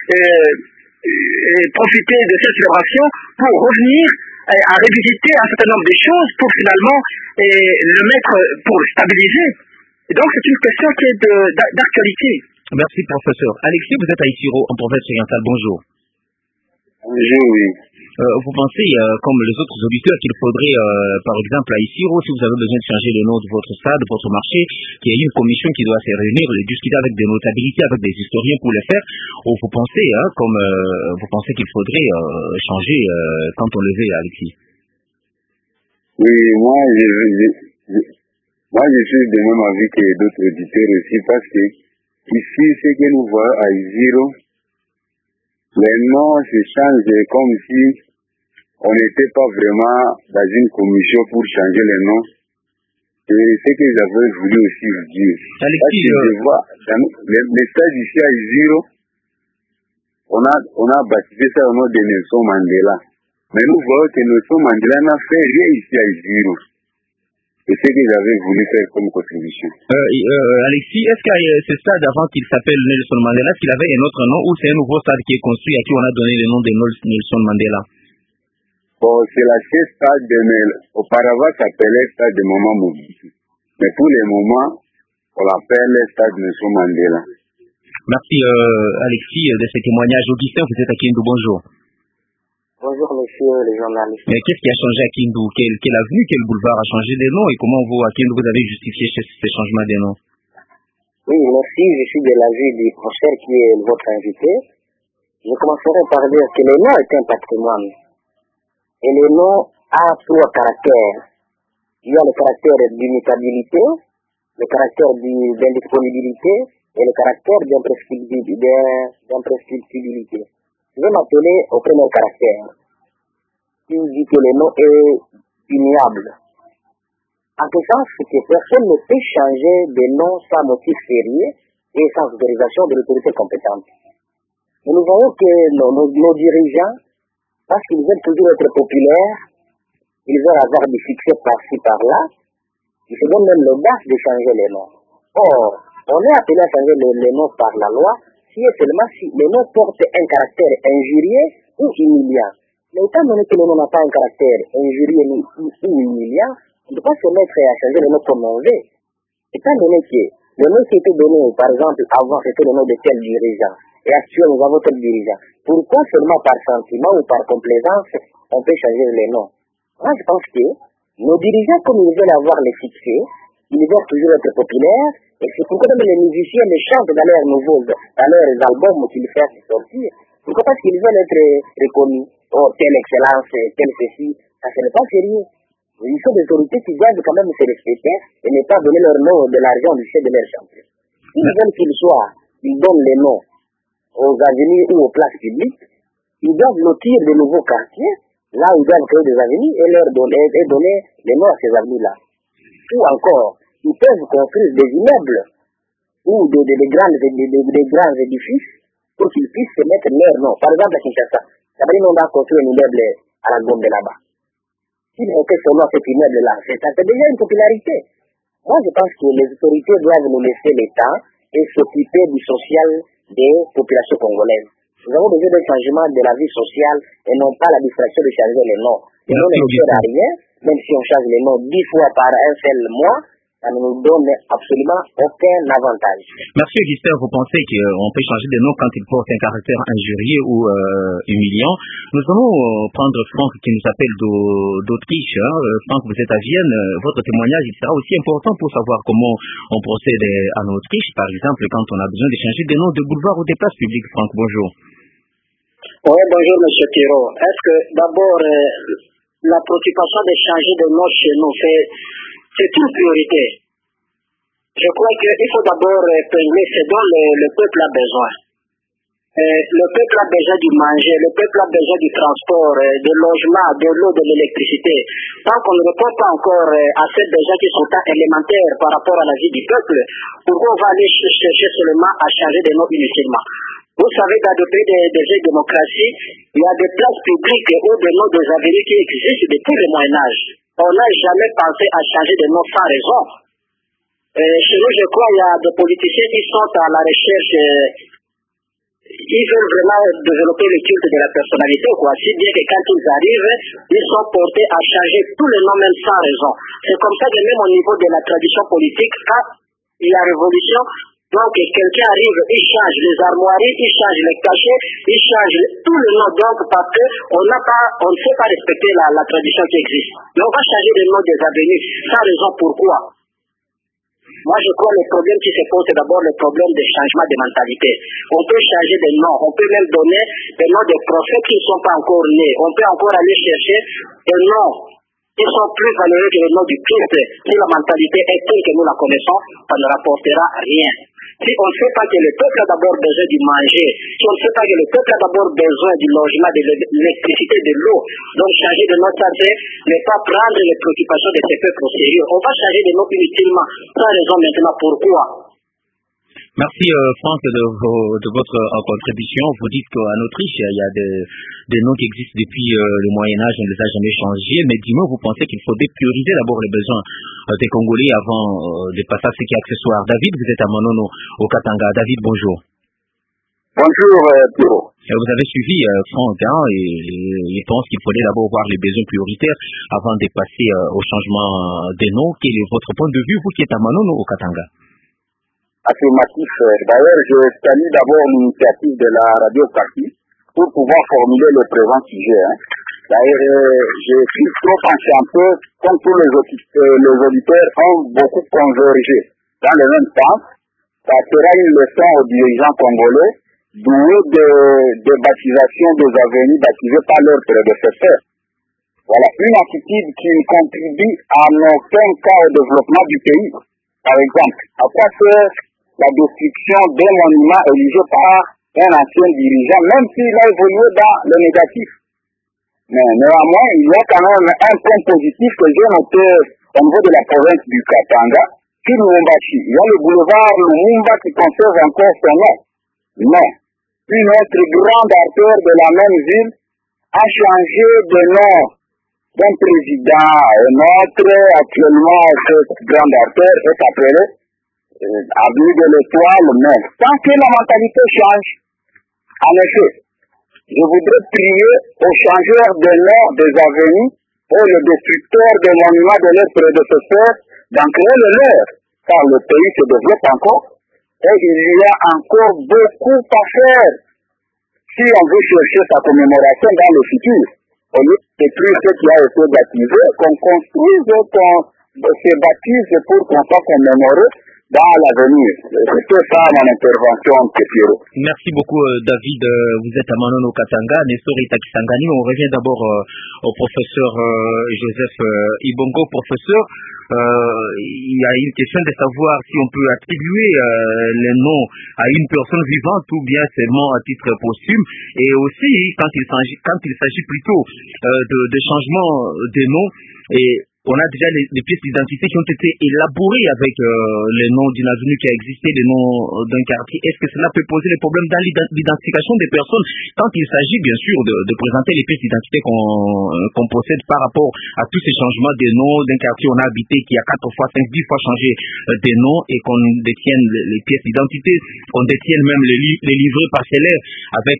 profiter de cette célébration pour revenir à revisiter un certain nombre de choses pour finalement le mettre pour le stabiliser. Et donc c'est une question qui est d'actualité. Merci professeur. Alexis, vous êtes à Isiro, en province orientale. Bonjour. Bonjour, oui. Vous pensez, comme les autres auditeurs, qu'il faudrait, par exemple, à Isiro, si vous avez besoin de changer le nom de votre stade, de votre marché, qu'il y ait une commission qui doit se réunir, discuter avec des notabilités, avec des historiens pour le faire, ou vous pensez, vous pensez qu'il faudrait changer quand on le veut, Alexis? Oui, moi je suis de même avis que d'autres auditeurs aussi, parce que ici, ce que nous voyons à Isiro, les noms se changent comme si on n'était pas vraiment dans une commission pour changer les noms. C'est ce que j'avais voulu aussi vous dire. Alexis, je vois, dans les stages ici à Isiro, on a baptisé ça au nom de Nelson Mandela. Mais nous voyons que Nelson Mandela n'a fait rien ici à Isiro. C'est ce que j'avais voulu faire comme contribution. Alexis, est-ce que ce stade, avant qu'il s'appelle Nelson Mandela, est-ce qu'il avait un autre nom ou c'est un nouveau stade qui est construit à qui on a donné le nom de Nelson Mandela? Bon, c'est la stade de auparavant ça s'appelait stade de Maman Mobutu. Mais pour le moment, on l'appelle stade Nelson Mandela. Merci Alexis de ce témoignage. Augustin, vous êtes à Kindu, bonjour. Bonjour monsieur le journaliste. Mais qu'est-ce qui a changé à Kindu? Quelle avenue, quel boulevard a changé des noms et comment vous, à Kindu, vous avez justifié ce changement des noms? Oui, merci. Je suis de l'avis du professeur qui est votre invité. Je commencerai par dire que le nom est un patrimoine. Et le nom a trois caractères. Il y a le caractère d'immutabilité, le caractère d'indisponibilité et le caractère d'imprescriptibilité. Je vais m'appeler au premier caractère, qui dit que le nom est immuable. En ce sens que personne ne peut changer de nom sans motif sérieux et sans autorisation de l'autorité compétente. Et nous voyons que nos dirigeants, parce qu'ils veulent toujours être populaires, ils veulent avoir des succès par-ci, par-là, ils se donnent même l'audace de changer les noms. Or, on est appelé à changer les noms par la loi, si et seulement si le nom porte un caractère injurieux ou humiliant. Mais étant donné que le nom n'a pas un caractère injurieux ou humiliant, on ne peut pas se mettre à changer le nom comme on veut. Étant donné que le nom qui était donné, par exemple, avant c'était le nom de tel dirigeant, et actuellement nous avons tel dirigeant, pourquoi seulement par sentiment ou par complaisance on peut changer les noms? Moi je pense que nos dirigeants, comme ils veulent avoir les succès, ils veulent toujours être populaires, et c'est pourquoi même les musiciens les chantent dans leurs nouveaux, dans leurs albums qu'ils font sortir. Pourquoi? Parce qu'ils veulent être reconnus. Oh, telle excellence, telle ceci, ça ce n'est pas sérieux. Ils sont des autorités qui doivent quand même se respecter et ne pas donner leur nom de l'argent du chef de leur champion. S'ils veulent qu'ils soient, ils donnent les noms aux avenues ou aux places publiques, ils doivent lotir de nouveaux quartiers, là où ils doivent créer des avenues et leur donner les noms à ces avenues-là. Ou encore, ils peuvent construire des immeubles ou des grands édifices pour qu'ils puissent se mettre leur nom. Par exemple, à Kinshasa, on va construire un immeuble à la Gombe là-bas. S'ils mettent son nom à cet immeuble-là, c'est déjà une popularité. Moi, je pense que les autorités doivent nous laisser le temps et s'occuper du social des populations congolaises. Nous avons besoin d'un changement de la vie sociale et non pas la distraction de changer les noms. Les noms ne servent à rien, même si on change les noms 10 fois par un seul mois, ça ne nous donne absolument aucun avantage. Merci Augustin, vous pensez qu'on peut changer de nom quand il porte un caractère injurieux ou humiliant. Nous allons prendre Franck qui nous appelle d'Autriche. Franck, vous êtes à Vienne. Votre témoignage il sera aussi important pour savoir comment on procède en Autriche, par exemple, quand on a besoin de changer de nom de boulevard ou de places publiques. Franck, bonjour. Oui, bonjour M. Thiro. Est-ce que d'abord, la préoccupation de changer de nom chez nous, c'est une priorité. Je crois qu'il faut d'abord épingler ce dont le peuple a besoin. Le peuple a besoin du manger, le peuple a besoin du transport, du logement, de l'eau, de l'électricité. Tant qu'on ne répond pas encore à ces besoins qui sont élémentaires par rapport à la vie du peuple, pourquoi on va aller chercher seulement à changer de nom inutilement? Vous savez, dans le pays des vieilles démocraties, il y a des places publiques ou des noms des avenues qui existent depuis le Moyen-Âge. On n'a jamais pensé à changer de nom sans raison. Chez nous, je crois, il y a des politiciens qui sont à la recherche, ils veulent vraiment développer le culte de la personnalité, quoi. Si bien que quand ils arrivent, ils sont portés à changer tous les noms même sans raison. C'est comme ça que même au niveau de la tradition politique, quand il y a révolution, donc quelqu'un arrive, il change les armoiries, il change les cachets, il change tout le nom, donc parce qu'on ne sait pas respecter la tradition qui existe. Mais on va changer le nom des avenues sans raison. Pourquoi? Moi je crois que le problème qui se pose, c'est d'abord le problème de changement de mentalité. On peut changer des noms, on peut même donner des noms des prophètes qui ne sont pas encore nés. On peut encore aller chercher des noms qui sont plus valeureux que le nom du Christ. Si la mentalité est telle que nous la connaissons, ça ne rapportera rien. Si on ne sait pas que le peuple a d'abord besoin du manger, si on ne sait pas que le peuple a d'abord besoin du logement, de l'électricité, de l'eau, donc changer de nom, ça c'est ne pas prendre les préoccupations de ces peuples au sérieux. On va changer de nom inutilement, sans raison maintenant. Pourquoi? Merci Franck de votre contribution. Vous dites qu'en Autriche, il y a des noms qui existent depuis le Moyen-Âge, on ne les a jamais changés, mais dis-moi, vous pensez qu'il faut prioriser d'abord les besoins des Congolais avant de passer à ce qui est accessoire. David, vous êtes à Monono, au Katanga. David, bonjour. Bonjour, Thiro. Vous avez suivi Franck, et il pense qu'il faudrait d'abord voir les besoins prioritaires avant de passer au changement des noms. Quel est votre point de vue, vous qui êtes à Monono, au Katanga? Affirmatif. D'ailleurs, je salue d'abord l'initiative de la radio Kaki pour pouvoir formuler le présent sujet. D'ailleurs, je suis trop enchanté comme tous les auditeurs ont beaucoup convergé dans le même sens. Ça sera une leçon aux dirigeants congolais doués de baptisation des avenues baptisées par leurs prédécesseurs. Voilà, une attitude qui ne contribue en aucun cas au développement du pays. Par exemple, à quoi sert la destruction d'un monument érigé par un ancien dirigeant, même s'il a évolué dans le négatif? Mais néanmoins, il y a quand même un point positif que j'ai noté au niveau de la province du Katanga, sur Lubumbashi. Il y a le boulevard Lumumba qui conserve encore son nom. Mais une autre grande artère de la même ville a changé de nom d'un président à un autre. Actuellement, cette grande artère est appelée Avenue de l'Étoile, mais tant que la mentalité change, en effet, je voudrais prier aux changeurs de nom des avenues et les destructeurs des monuments de leurs prédécesseurs d'en créer le leur, car le pays se développe encore et il y a encore beaucoup à faire si on veut chercher sa commémoration dans le futur. Au lieu de détruire ce qui a été baptisé, qu'on construise, qu'on se baptise pour qu'on soit commémoré dans l'avenir. C'était ça mon intervention, Pierrot. Merci beaucoup David. Vous êtes à Manono Katanga, Nestor Itakisangani. On revient d'abord au professeur Joseph Ibongo. Professeur, il y a une question de savoir si on peut attribuer les noms à une personne vivante ou bien seulement à titre posthume. Et aussi, quand il s'agit plutôt de changement des noms, et on a déjà les pièces d'identité qui ont été élaborées avec les noms d'une avenue qui a existé, les noms d'un quartier. Est-ce que cela peut poser des problèmes dans l'identification des personnes quand il s'agit bien sûr de présenter les pièces d'identité qu'on possède par rapport à tous ces changements des noms d'un quartier où on a habité, qui a 4 fois, 5, 10 fois changé des noms et qu'on détienne les pièces d'identité, qu'on détienne même les livrets parcellaires avec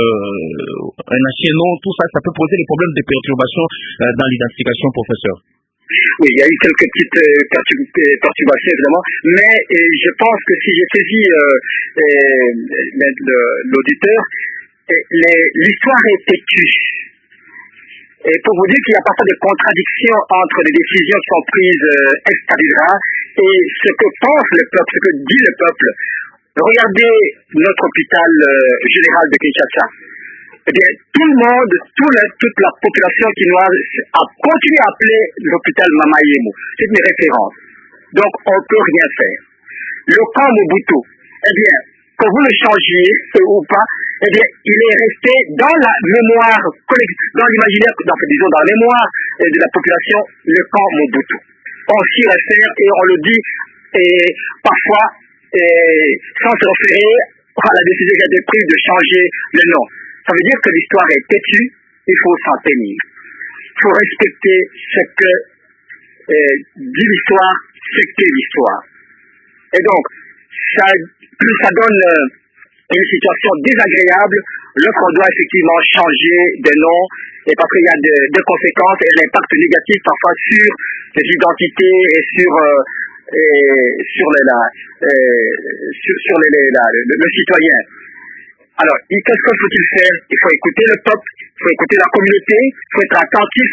un ancien nom, tout ça, ça peut poser des problèmes de perturbation dans l'identification, professeur. Oui, il y a eu quelques petites perturbations évidemment, mais je pense que si j'ai saisi l'auditeur, l'histoire est têtue. Et pour vous dire qu'il y a parfois des contradictions entre les décisions qui sont prises ex cathedra et ce que pense le peuple, ce que dit le peuple. Regardez notre hôpital général de Kinshasa. Eh bien, tout le monde, toute la population quinoise a continué à appeler l'hôpital Mama Yemo. C'est une référence. Donc, on ne peut rien faire. Le camp Mobutu, eh bien, que vous le changiez ou pas, eh bien, il est resté dans la mémoire collective, dans l'imaginaire, disons, dans la mémoire de la population, le camp Mobutu. On s'y réfère et on le dit, et parfois, sans se référer à la décision qui a été prise de changer le nom. Ça veut dire que l'histoire est têtue, il faut s'en tenir. Il faut respecter ce que dit l'histoire, ce qu'est l'histoire. Et donc, plus ça donne une situation désagréable lorsqu'on doit effectivement changer de nom, et parce qu'il y a des conséquences et l'impact négatif parfois sur les identités et sur le citoyen. Alors, qu'est-ce que faut-il faire? Il faut écouter le peuple, il faut écouter la communauté, il faut être attentif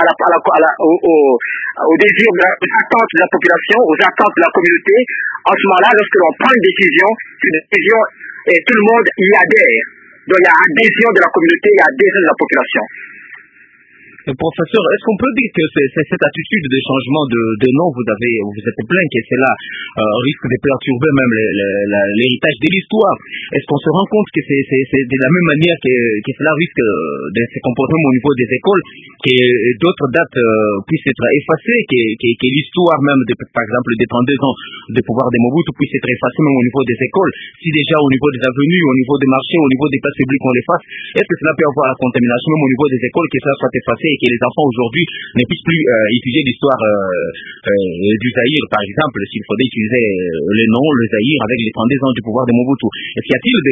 aux désirs, aux attentes de la population, aux attentes de la communauté. En ce moment-là, lorsque l'on prend une décision, et tout le monde y adhère. Donc, il y a adhésion de la communauté, il y a adhésion de la population. Professeur, est-ce qu'on peut dire que cette attitude de changement de nom, vous êtes plein que cela risque de perturber même l'héritage de l'histoire? Est-ce qu'on se rend compte que c'est de la même manière que cela risque de se comporter au niveau des écoles, que d'autres dates puissent être effacées, que l'histoire même, par exemple, des 32 ans de pouvoir de Mobutu puisse être effacée même au niveau des écoles? Si déjà au niveau des avenues, au niveau des marchés, au niveau des places publiques on l'efface, est-ce que cela peut avoir la contamination même au niveau des écoles, que cela soit effacé et que les enfants aujourd'hui ne puissent plus étudier l'histoire du Zaïre, par exemple, s'il faudrait utiliser le nom, le Zaïre, avec les 32 ans du pouvoir de Mobutu? Est-ce qu'il y a-t-il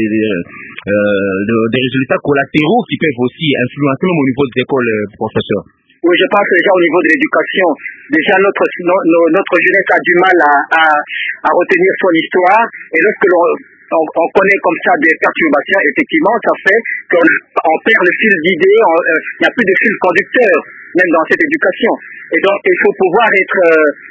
des résultats collatéraux qui peuvent aussi influencer même au niveau des écoles, professeur? Oui, je pense déjà au niveau de l'éducation. Déjà, notre jeunesse a du mal à retenir son histoire, et lorsque on connaît comme ça des perturbations, effectivement, ça fait qu'on perd le fil d'idées, il n'y a plus de fil conducteur, même dans cette éducation. Et donc, il faut pouvoir être,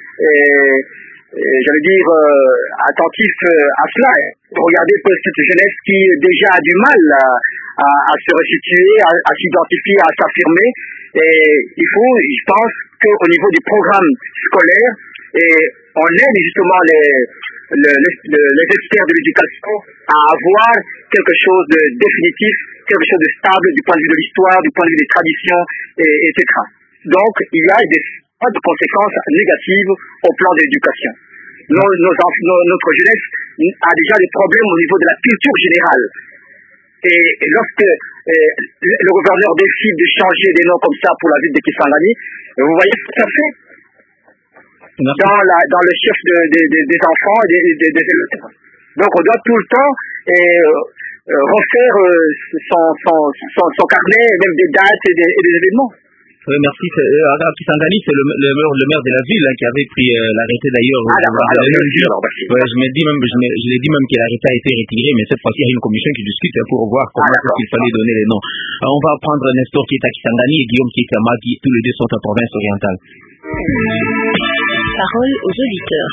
attentif à cela. Regardez cette jeunesse qui déjà a du mal à se resituer, à s'identifier, à s'affirmer. Et il faut, je pense qu'au niveau du programme scolaire, on aide justement les experts de l'éducation à avoir quelque chose de définitif, quelque chose de stable du point de vue de l'histoire, du point de vue des traditions, etc. Donc, il y a de conséquences négatives au plan de l'éducation. Notre jeunesse a déjà des problèmes au niveau de la culture générale. Et lorsque le gouverneur décide de changer des noms comme ça pour la ville de Kisangani, vous voyez ce que ça fait dans le chef des enfants et des élèves. Donc on doit tout le temps refaire son carnet, même des dates et des événements. Oui, merci. Kisangani, c'est le maire de la ville qui avait pris l'arrêté d'ailleurs. Je l'ai dit même que l'arrêté a été retiré, mais cette fois-ci, il y a une commission qui discute pour voir comment il fallait donner les noms. On va prendre Nestor qui est à Kisangani et Guillaume qui est à Madi, tous les deux sont en province orientale. Parole aux auditeurs.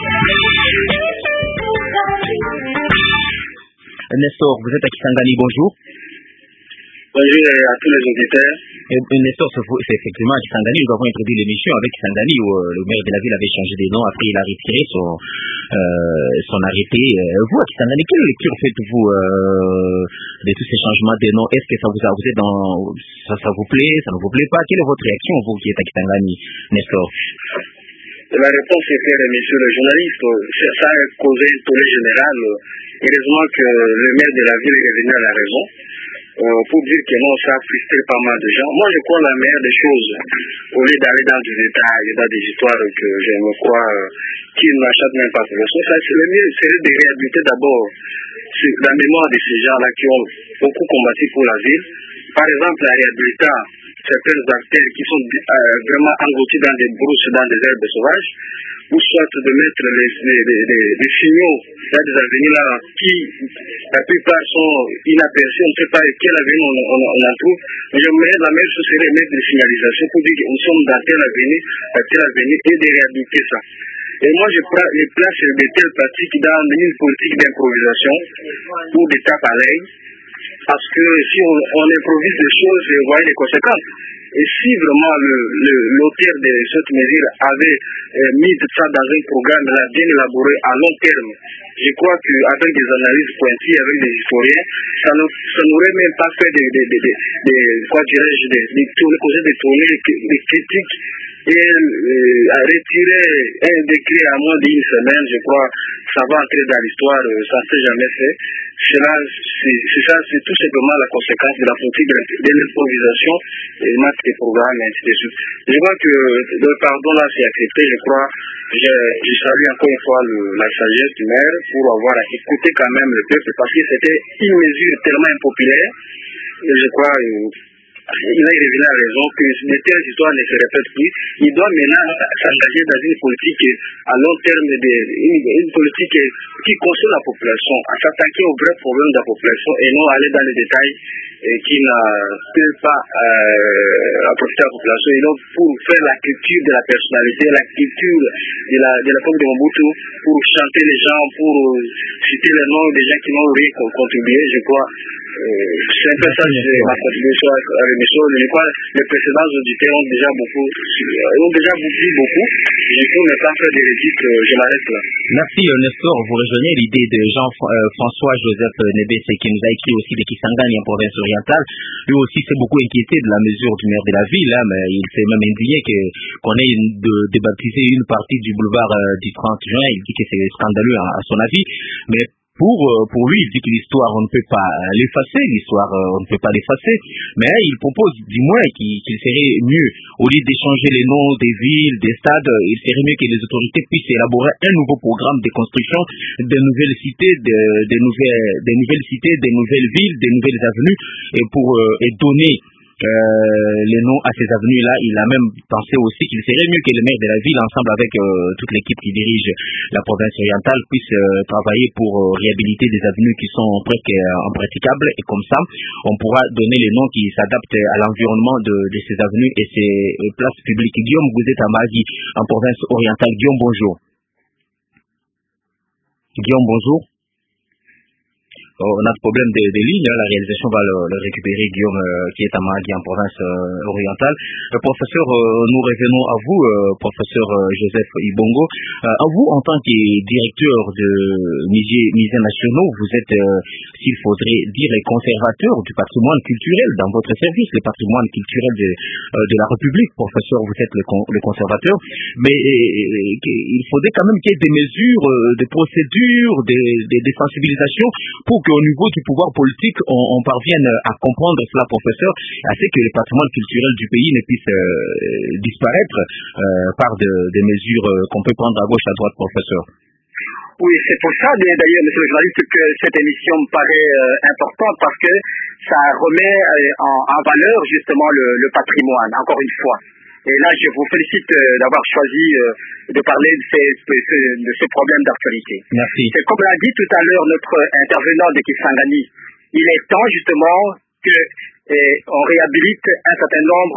Nestor, vous êtes à Kisangani, bonjour. Bonjour à tous les auditeurs. Nestor, c'est effectivement à Kisangani, nous avons introduit l'émission avec Kisangani où le maire de la ville avait changé de nom, après il a retiré son arrêté. Vous à Kisangani, quelle lecture faites-vous de tous ces changements de nom? Est-ce que ça vous plaît, ça ne vous plaît pas? Quelle est votre réaction, vous qui êtes à Kisangani, Nestor? La réponse est claire, monsieur le journaliste. Ça a causé un tollé général. Heureusement que le maire de la ville est revenu à la raison. Pour dire que non, ça a frustré pas mal de gens. Moi, je crois la meilleure des choses, au lieu d'aller dans des détails, dans des histoires que je me crois qui n'achètent même pas pour le son, ça c'est le mieux, c'est de réhabiliter d'abord la mémoire de ces gens-là qui ont beaucoup combattu pour la ville. Par exemple, la réhabilitation certaines artères qui sont vraiment englouties dans des brousses, dans des herbes sauvages, ou soit de mettre des signaux dans des avenues là qui, la plupart sont inaperçus, on ne sait pas quelle avenue on en trouve. Mais j'aimerais la même chose serait mettre des signalisations pour dire que nous sommes dans telle avenue et de réhabiliter ça. Et moi, je place de telles pratiques dans une politique d'improvisation pour des cas pareils. Parce que si on improvise des choses, vous voyez les conséquences. Et si vraiment l'auteur de cette mesure avait mis tout ça dans un programme bien élaboré à long terme, je crois qu'avec des analyses pointues, avec des historiens, ça n'aurait même pas fait des critiques et à retirer un décret à moins d'une semaine, je crois, ça va entrer dans l'histoire, ça ne s'est jamais fait. C'est tout simplement la conséquence de la politique de l'improvisation et mettre des programmes et ainsi de suite. Je vois que le pardon là c'est accepté, je crois. Je salue encore une fois la sagesse du maire pour avoir écouté quand même le peuple parce que c'était une mesure tellement impopulaire et je crois il a révélé à raison que de telles histoires ne se répètent plus. Il doit maintenant s'engager dans une politique à long terme, une politique qui console la population, à s'attaquer aux vrais problèmes de la population et non aller dans les détails qui ne peuvent pas apporter à la population. Et donc pour faire la culture de la personnalité, la culture de la forme de Mobutu, pour chanter les gens, pour citer les noms des gens qui n'ont rien contribué, je crois. C'est un peu ça ma contribution à l'émission. Je crois que les précédents auditeurs ont déjà dit beaucoup. Je peux ne pas faire des rédites, je m'arrête là. Merci Nestor, vous rejoignez l'idée de Jean-François Joseph Nebesse qui nous a écrit aussi de Kisangani en province orientale. Lui aussi s'est beaucoup inquiété de la mesure du maire de la ville, mais il s'est même indigné qu'on ait débaptisé une partie du boulevard du 30 juin. Il dit que c'est scandaleux à son avis, mais pour lui, il dit que l'histoire, on ne peut pas l'effacer, mais il propose du moins qu'il serait mieux, au lieu d'échanger les noms des villes, des stades, il serait mieux que les autorités puissent élaborer un nouveau programme de construction de nouvelles cités, des nouvelles villes, des nouvelles avenues, et donner les noms à ces avenues-là. Il a même pensé aussi qu'il serait mieux que le maire de la ville, ensemble avec toute l'équipe qui dirige la province orientale, puisse travailler pour réhabiliter des avenues qui sont presque impraticables, et comme ça, on pourra donner les noms qui s'adaptent à l'environnement de ces avenues et ces places publiques. Guillaume, vous êtes à Madi, en province orientale. Guillaume, bonjour. on a ce problème des lignes. La réalisation va le récupérer, Guillaume, qui est à Mahagi en province orientale. Professeur, nous revenons à vous, professeur Joseph Ibongo. À vous, en tant que directeur de musées nationaux, vous êtes, s'il faudrait dire, les conservateurs du patrimoine culturel dans votre service, le patrimoine culturel de la République. Professeur, vous êtes le conservateur. Mais il faudrait quand même qu'il y ait des mesures, des procédures, des sensibilisations pour qu'au niveau du pouvoir politique, on parvienne à comprendre cela, professeur, assez que le patrimoine culturel du pays ne puisse disparaître par des mesures qu'on peut prendre à gauche, à droite, professeur. Oui, c'est pour ça, d'ailleurs, monsieur le journaliste, que cette émission me paraît importante parce que ça remet en valeur justement le patrimoine, encore une fois. Et là, je vous félicite d'avoir choisi de parler de ces problèmes d'actualité. Merci. C'est comme l'a dit tout à l'heure notre intervenant de Kisangani, il est temps justement qu'on réhabilite un certain nombre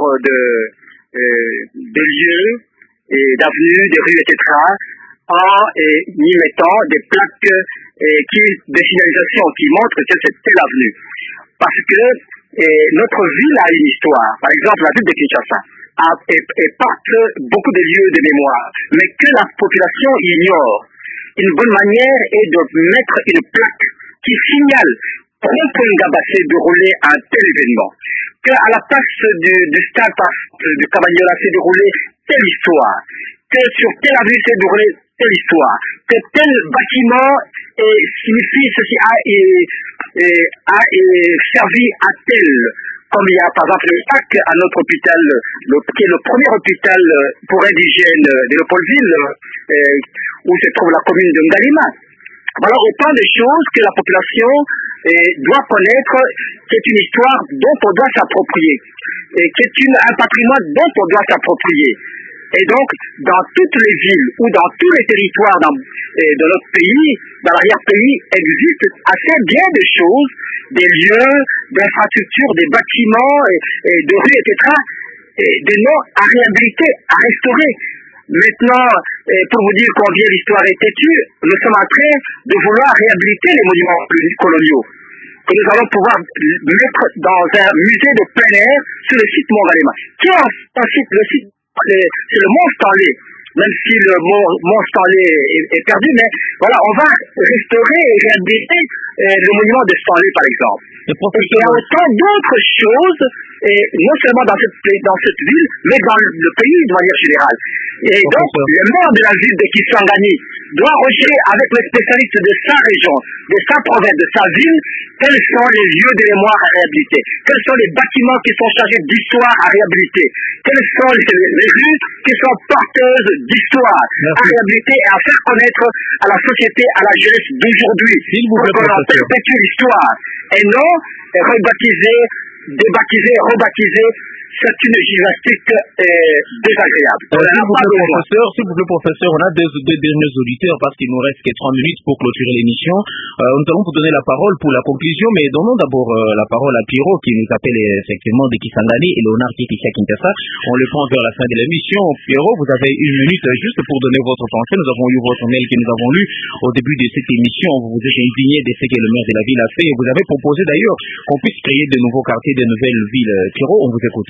de lieux, et d'avenues, de rues, etc., en y mettant des plaques de signalisation qui montrent que c'est telle avenue. Parce que notre ville a une histoire. Par exemple, la ville de Kinshasa porte beaucoup de lieux de mémoire, mais que la population ignore. Une bonne manière est de mettre une plaque qui signale rond-point Ngabassé de rouler un tel événement. Qu'à la place du stade de Kabagnola s'est déroulé telle histoire. Que sur telle avenue s'est déroulé telle histoire. Que tel bâtiment signifie ceci a servi à tel. Comme il y a par exemple le PAC à notre hôpital, qui est le premier hôpital pour indigènes de Léopoldville, où se trouve la commune de Ngalima. Voilà autant de choses que la population doit connaître, qui est une histoire dont on doit s'approprier, et qui est un patrimoine dont on doit s'approprier. Et donc, dans toutes les villes ou dans tous les territoires de notre pays, dans l'arrière-pays, existent assez bien des choses, des lieux, d'infrastructures, des bâtiments, et de rues, etc., et des noms à réhabiliter, à restaurer. Maintenant, pour vous dire combien l'histoire est têtue, nous sommes en train de vouloir réhabiliter les monuments coloniaux, que nous allons pouvoir mettre dans un musée de plein air sur le site Mont-Galema. Qui est ensuite le site? C'est le Mont Stanley, même si le Mont Stanley est perdu, mais voilà, on va restaurer et réhabiliter le monument de Stanley, par exemple. Et il y a autant d'autres choses, non seulement dans cette ville, mais dans le pays de manière générale. Et donc, le maire de la ville de Kisangani doit rechercher avec les spécialistes de sa région, de sa province, de sa ville, quels sont les lieux de mémoire à réhabiliter, quels sont les bâtiments qui sont chargés d'histoire à réhabiliter, quelles sont les rues qui sont porteuses d'histoire à réhabiliter et à faire connaître à la société, à la jeunesse d'aujourd'hui, pour qu'on perpétue l'histoire, et non rebaptiser, débaptiser, rebaptiser. C'est une gymnastique désagréable. S'il vous plaît, professeur, on a deux derniers auditeurs parce qu'il nous reste que 30 minutes pour clôturer l'émission. Nous allons vous donner la parole pour la conclusion, mais donnons d'abord la parole à Pierrot qui nous appelle effectivement de Kisangani et Léonard qui est ici à Kinshasa. On le prend vers la fin de l'émission. Pierrot, vous avez une minute juste pour donner votre pensée. Nous avons eu votre mail que nous avons lu au début de cette émission. Vous vous êtes indigné de ce que le maire de la ville a fait et vous avez proposé d'ailleurs qu'on puisse créer de nouveaux quartiers, de nouvelles villes. Pierrot, on vous écoute.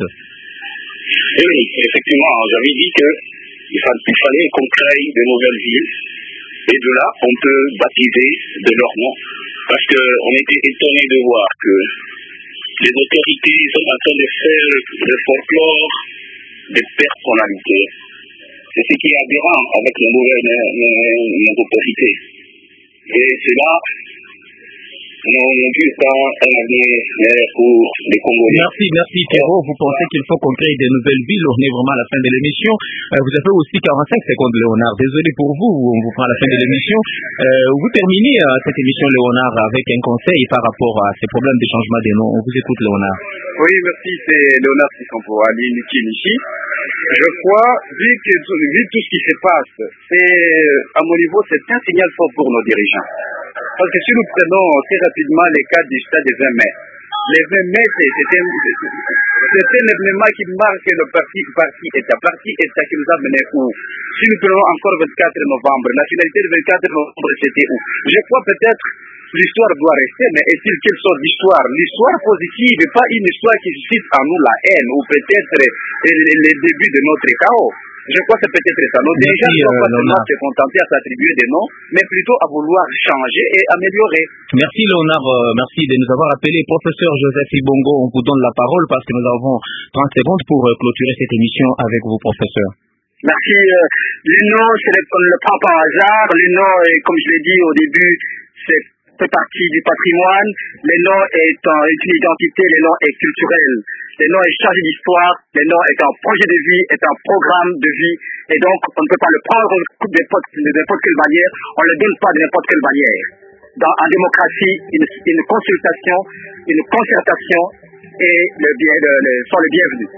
Oui, effectivement, j'avais dit qu'il fallait qu'on crée de nouvelles villes, et de là, on peut baptiser de leur nom, parce qu'on était étonné de voir que les autorités sont en train de faire le folklore des personnalités. C'est ce qui est aberrant avec les nouvelles autorités. Et cela n'augure pas un avenir pour les Congolais. Merci Pierrot. Vous pensez qu'il faut qu'on crée des nouvelles villes? On est vraiment à la fin de l'émission. Vous avez aussi 45 secondes, Léonard. Désolé pour vous, on vous prend à la fin de l'émission. Vous terminez cette émission, Léonard, avec un conseil par rapport à ces problèmes de changement des noms. On vous écoute, Léonard. Oui, merci. C'est Léonard Kissampo, Ali Nichi. Je crois, vu tout ce qui se passe, à mon niveau, c'est un signal fort pour nos dirigeants. Parce que si nous prenons très rapidement les cas du stade des 20 mai, les 20 mai, c'était un événement qui marque le parti État qui nous a mené où? Si nous prenons encore 24 novembre, la finalité du 24 novembre, c'était où? Je crois peut-être l'histoire doit rester, mais est-il quelle sorte d'histoire? L'histoire positive et pas une histoire qui suscite en nous la haine ou peut-être les débuts de notre chaos. Je crois que c'est peut-être ça. Nos dirigeants ne sont pas seulement se contenter à s'attribuer des noms, mais plutôt à vouloir changer et améliorer. Merci Léonard, merci de nous avoir appelé. Professeur Joseph Ibongo, on vous donne la parole parce que nous avons 30 secondes pour clôturer cette émission avec vous, professeur. Merci. Le nom, je ne le prends pas au hasard. Le nom, comme je l'ai dit au début, c'est fait partie du patrimoine. Le nom est une identité, le nom est culturel. Le nom est chargé d'histoire, le nom est un projet de vie, est un programme de vie. Et donc, on ne peut pas le prendre de n'importe quelle manière, on ne le donne pas de n'importe quelle manière. En démocratie, une consultation, une concertation et sont les bienvenus.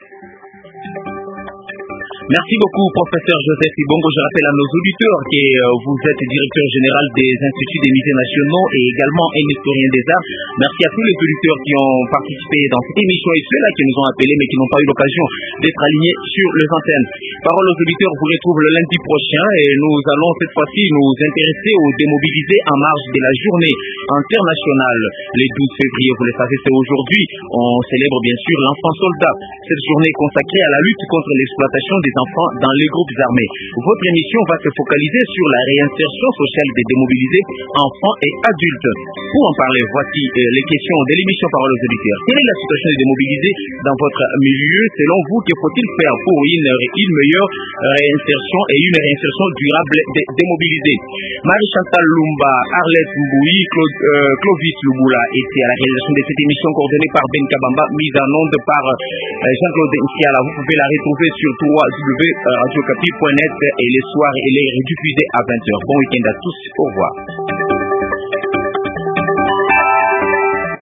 Merci beaucoup, professeur Joseph Ibongo. Je rappelle à nos auditeurs que vous êtes directeur général des Instituts des musées nationaux et également un historien des arts. Merci à tous les auditeurs qui ont participé dans cette émission et ceux-là qui nous ont appelés mais qui n'ont pas eu l'occasion d'être alignés sur les antennes. Parole aux auditeurs vous retrouve le lundi prochain et nous allons cette fois-ci nous intéresser aux démobilisés en marge de la journée internationale. Le 12 février, vous le savez, c'est aujourd'hui. On célèbre bien sûr l'enfant soldat. Cette journée est consacrée à la lutte contre l'exploitation des enfants dans les groupes armés. Votre émission va se focaliser sur la réinsertion sociale des démobilisés, enfants et adultes. Pour en parler, voici les questions de l'émission Parole aux auditeurs. Quelle est la situation des démobilisés dans votre milieu? Selon vous, que faut-il faire pour une meilleure réinsertion et une réinsertion durable des démobilisés? Marie-Chantal Lumba, Arlette Mboui, Clovis Lubula étaient à la réalisation de cette émission coordonnée par Ben Kabamba, mise en onde par Jean-Claude Nsiala. Vous pouvez la retrouver sur www.radiocapi.net et les soirs, elle est rediffusée à 20h. Bon week-end à tous. Au revoir.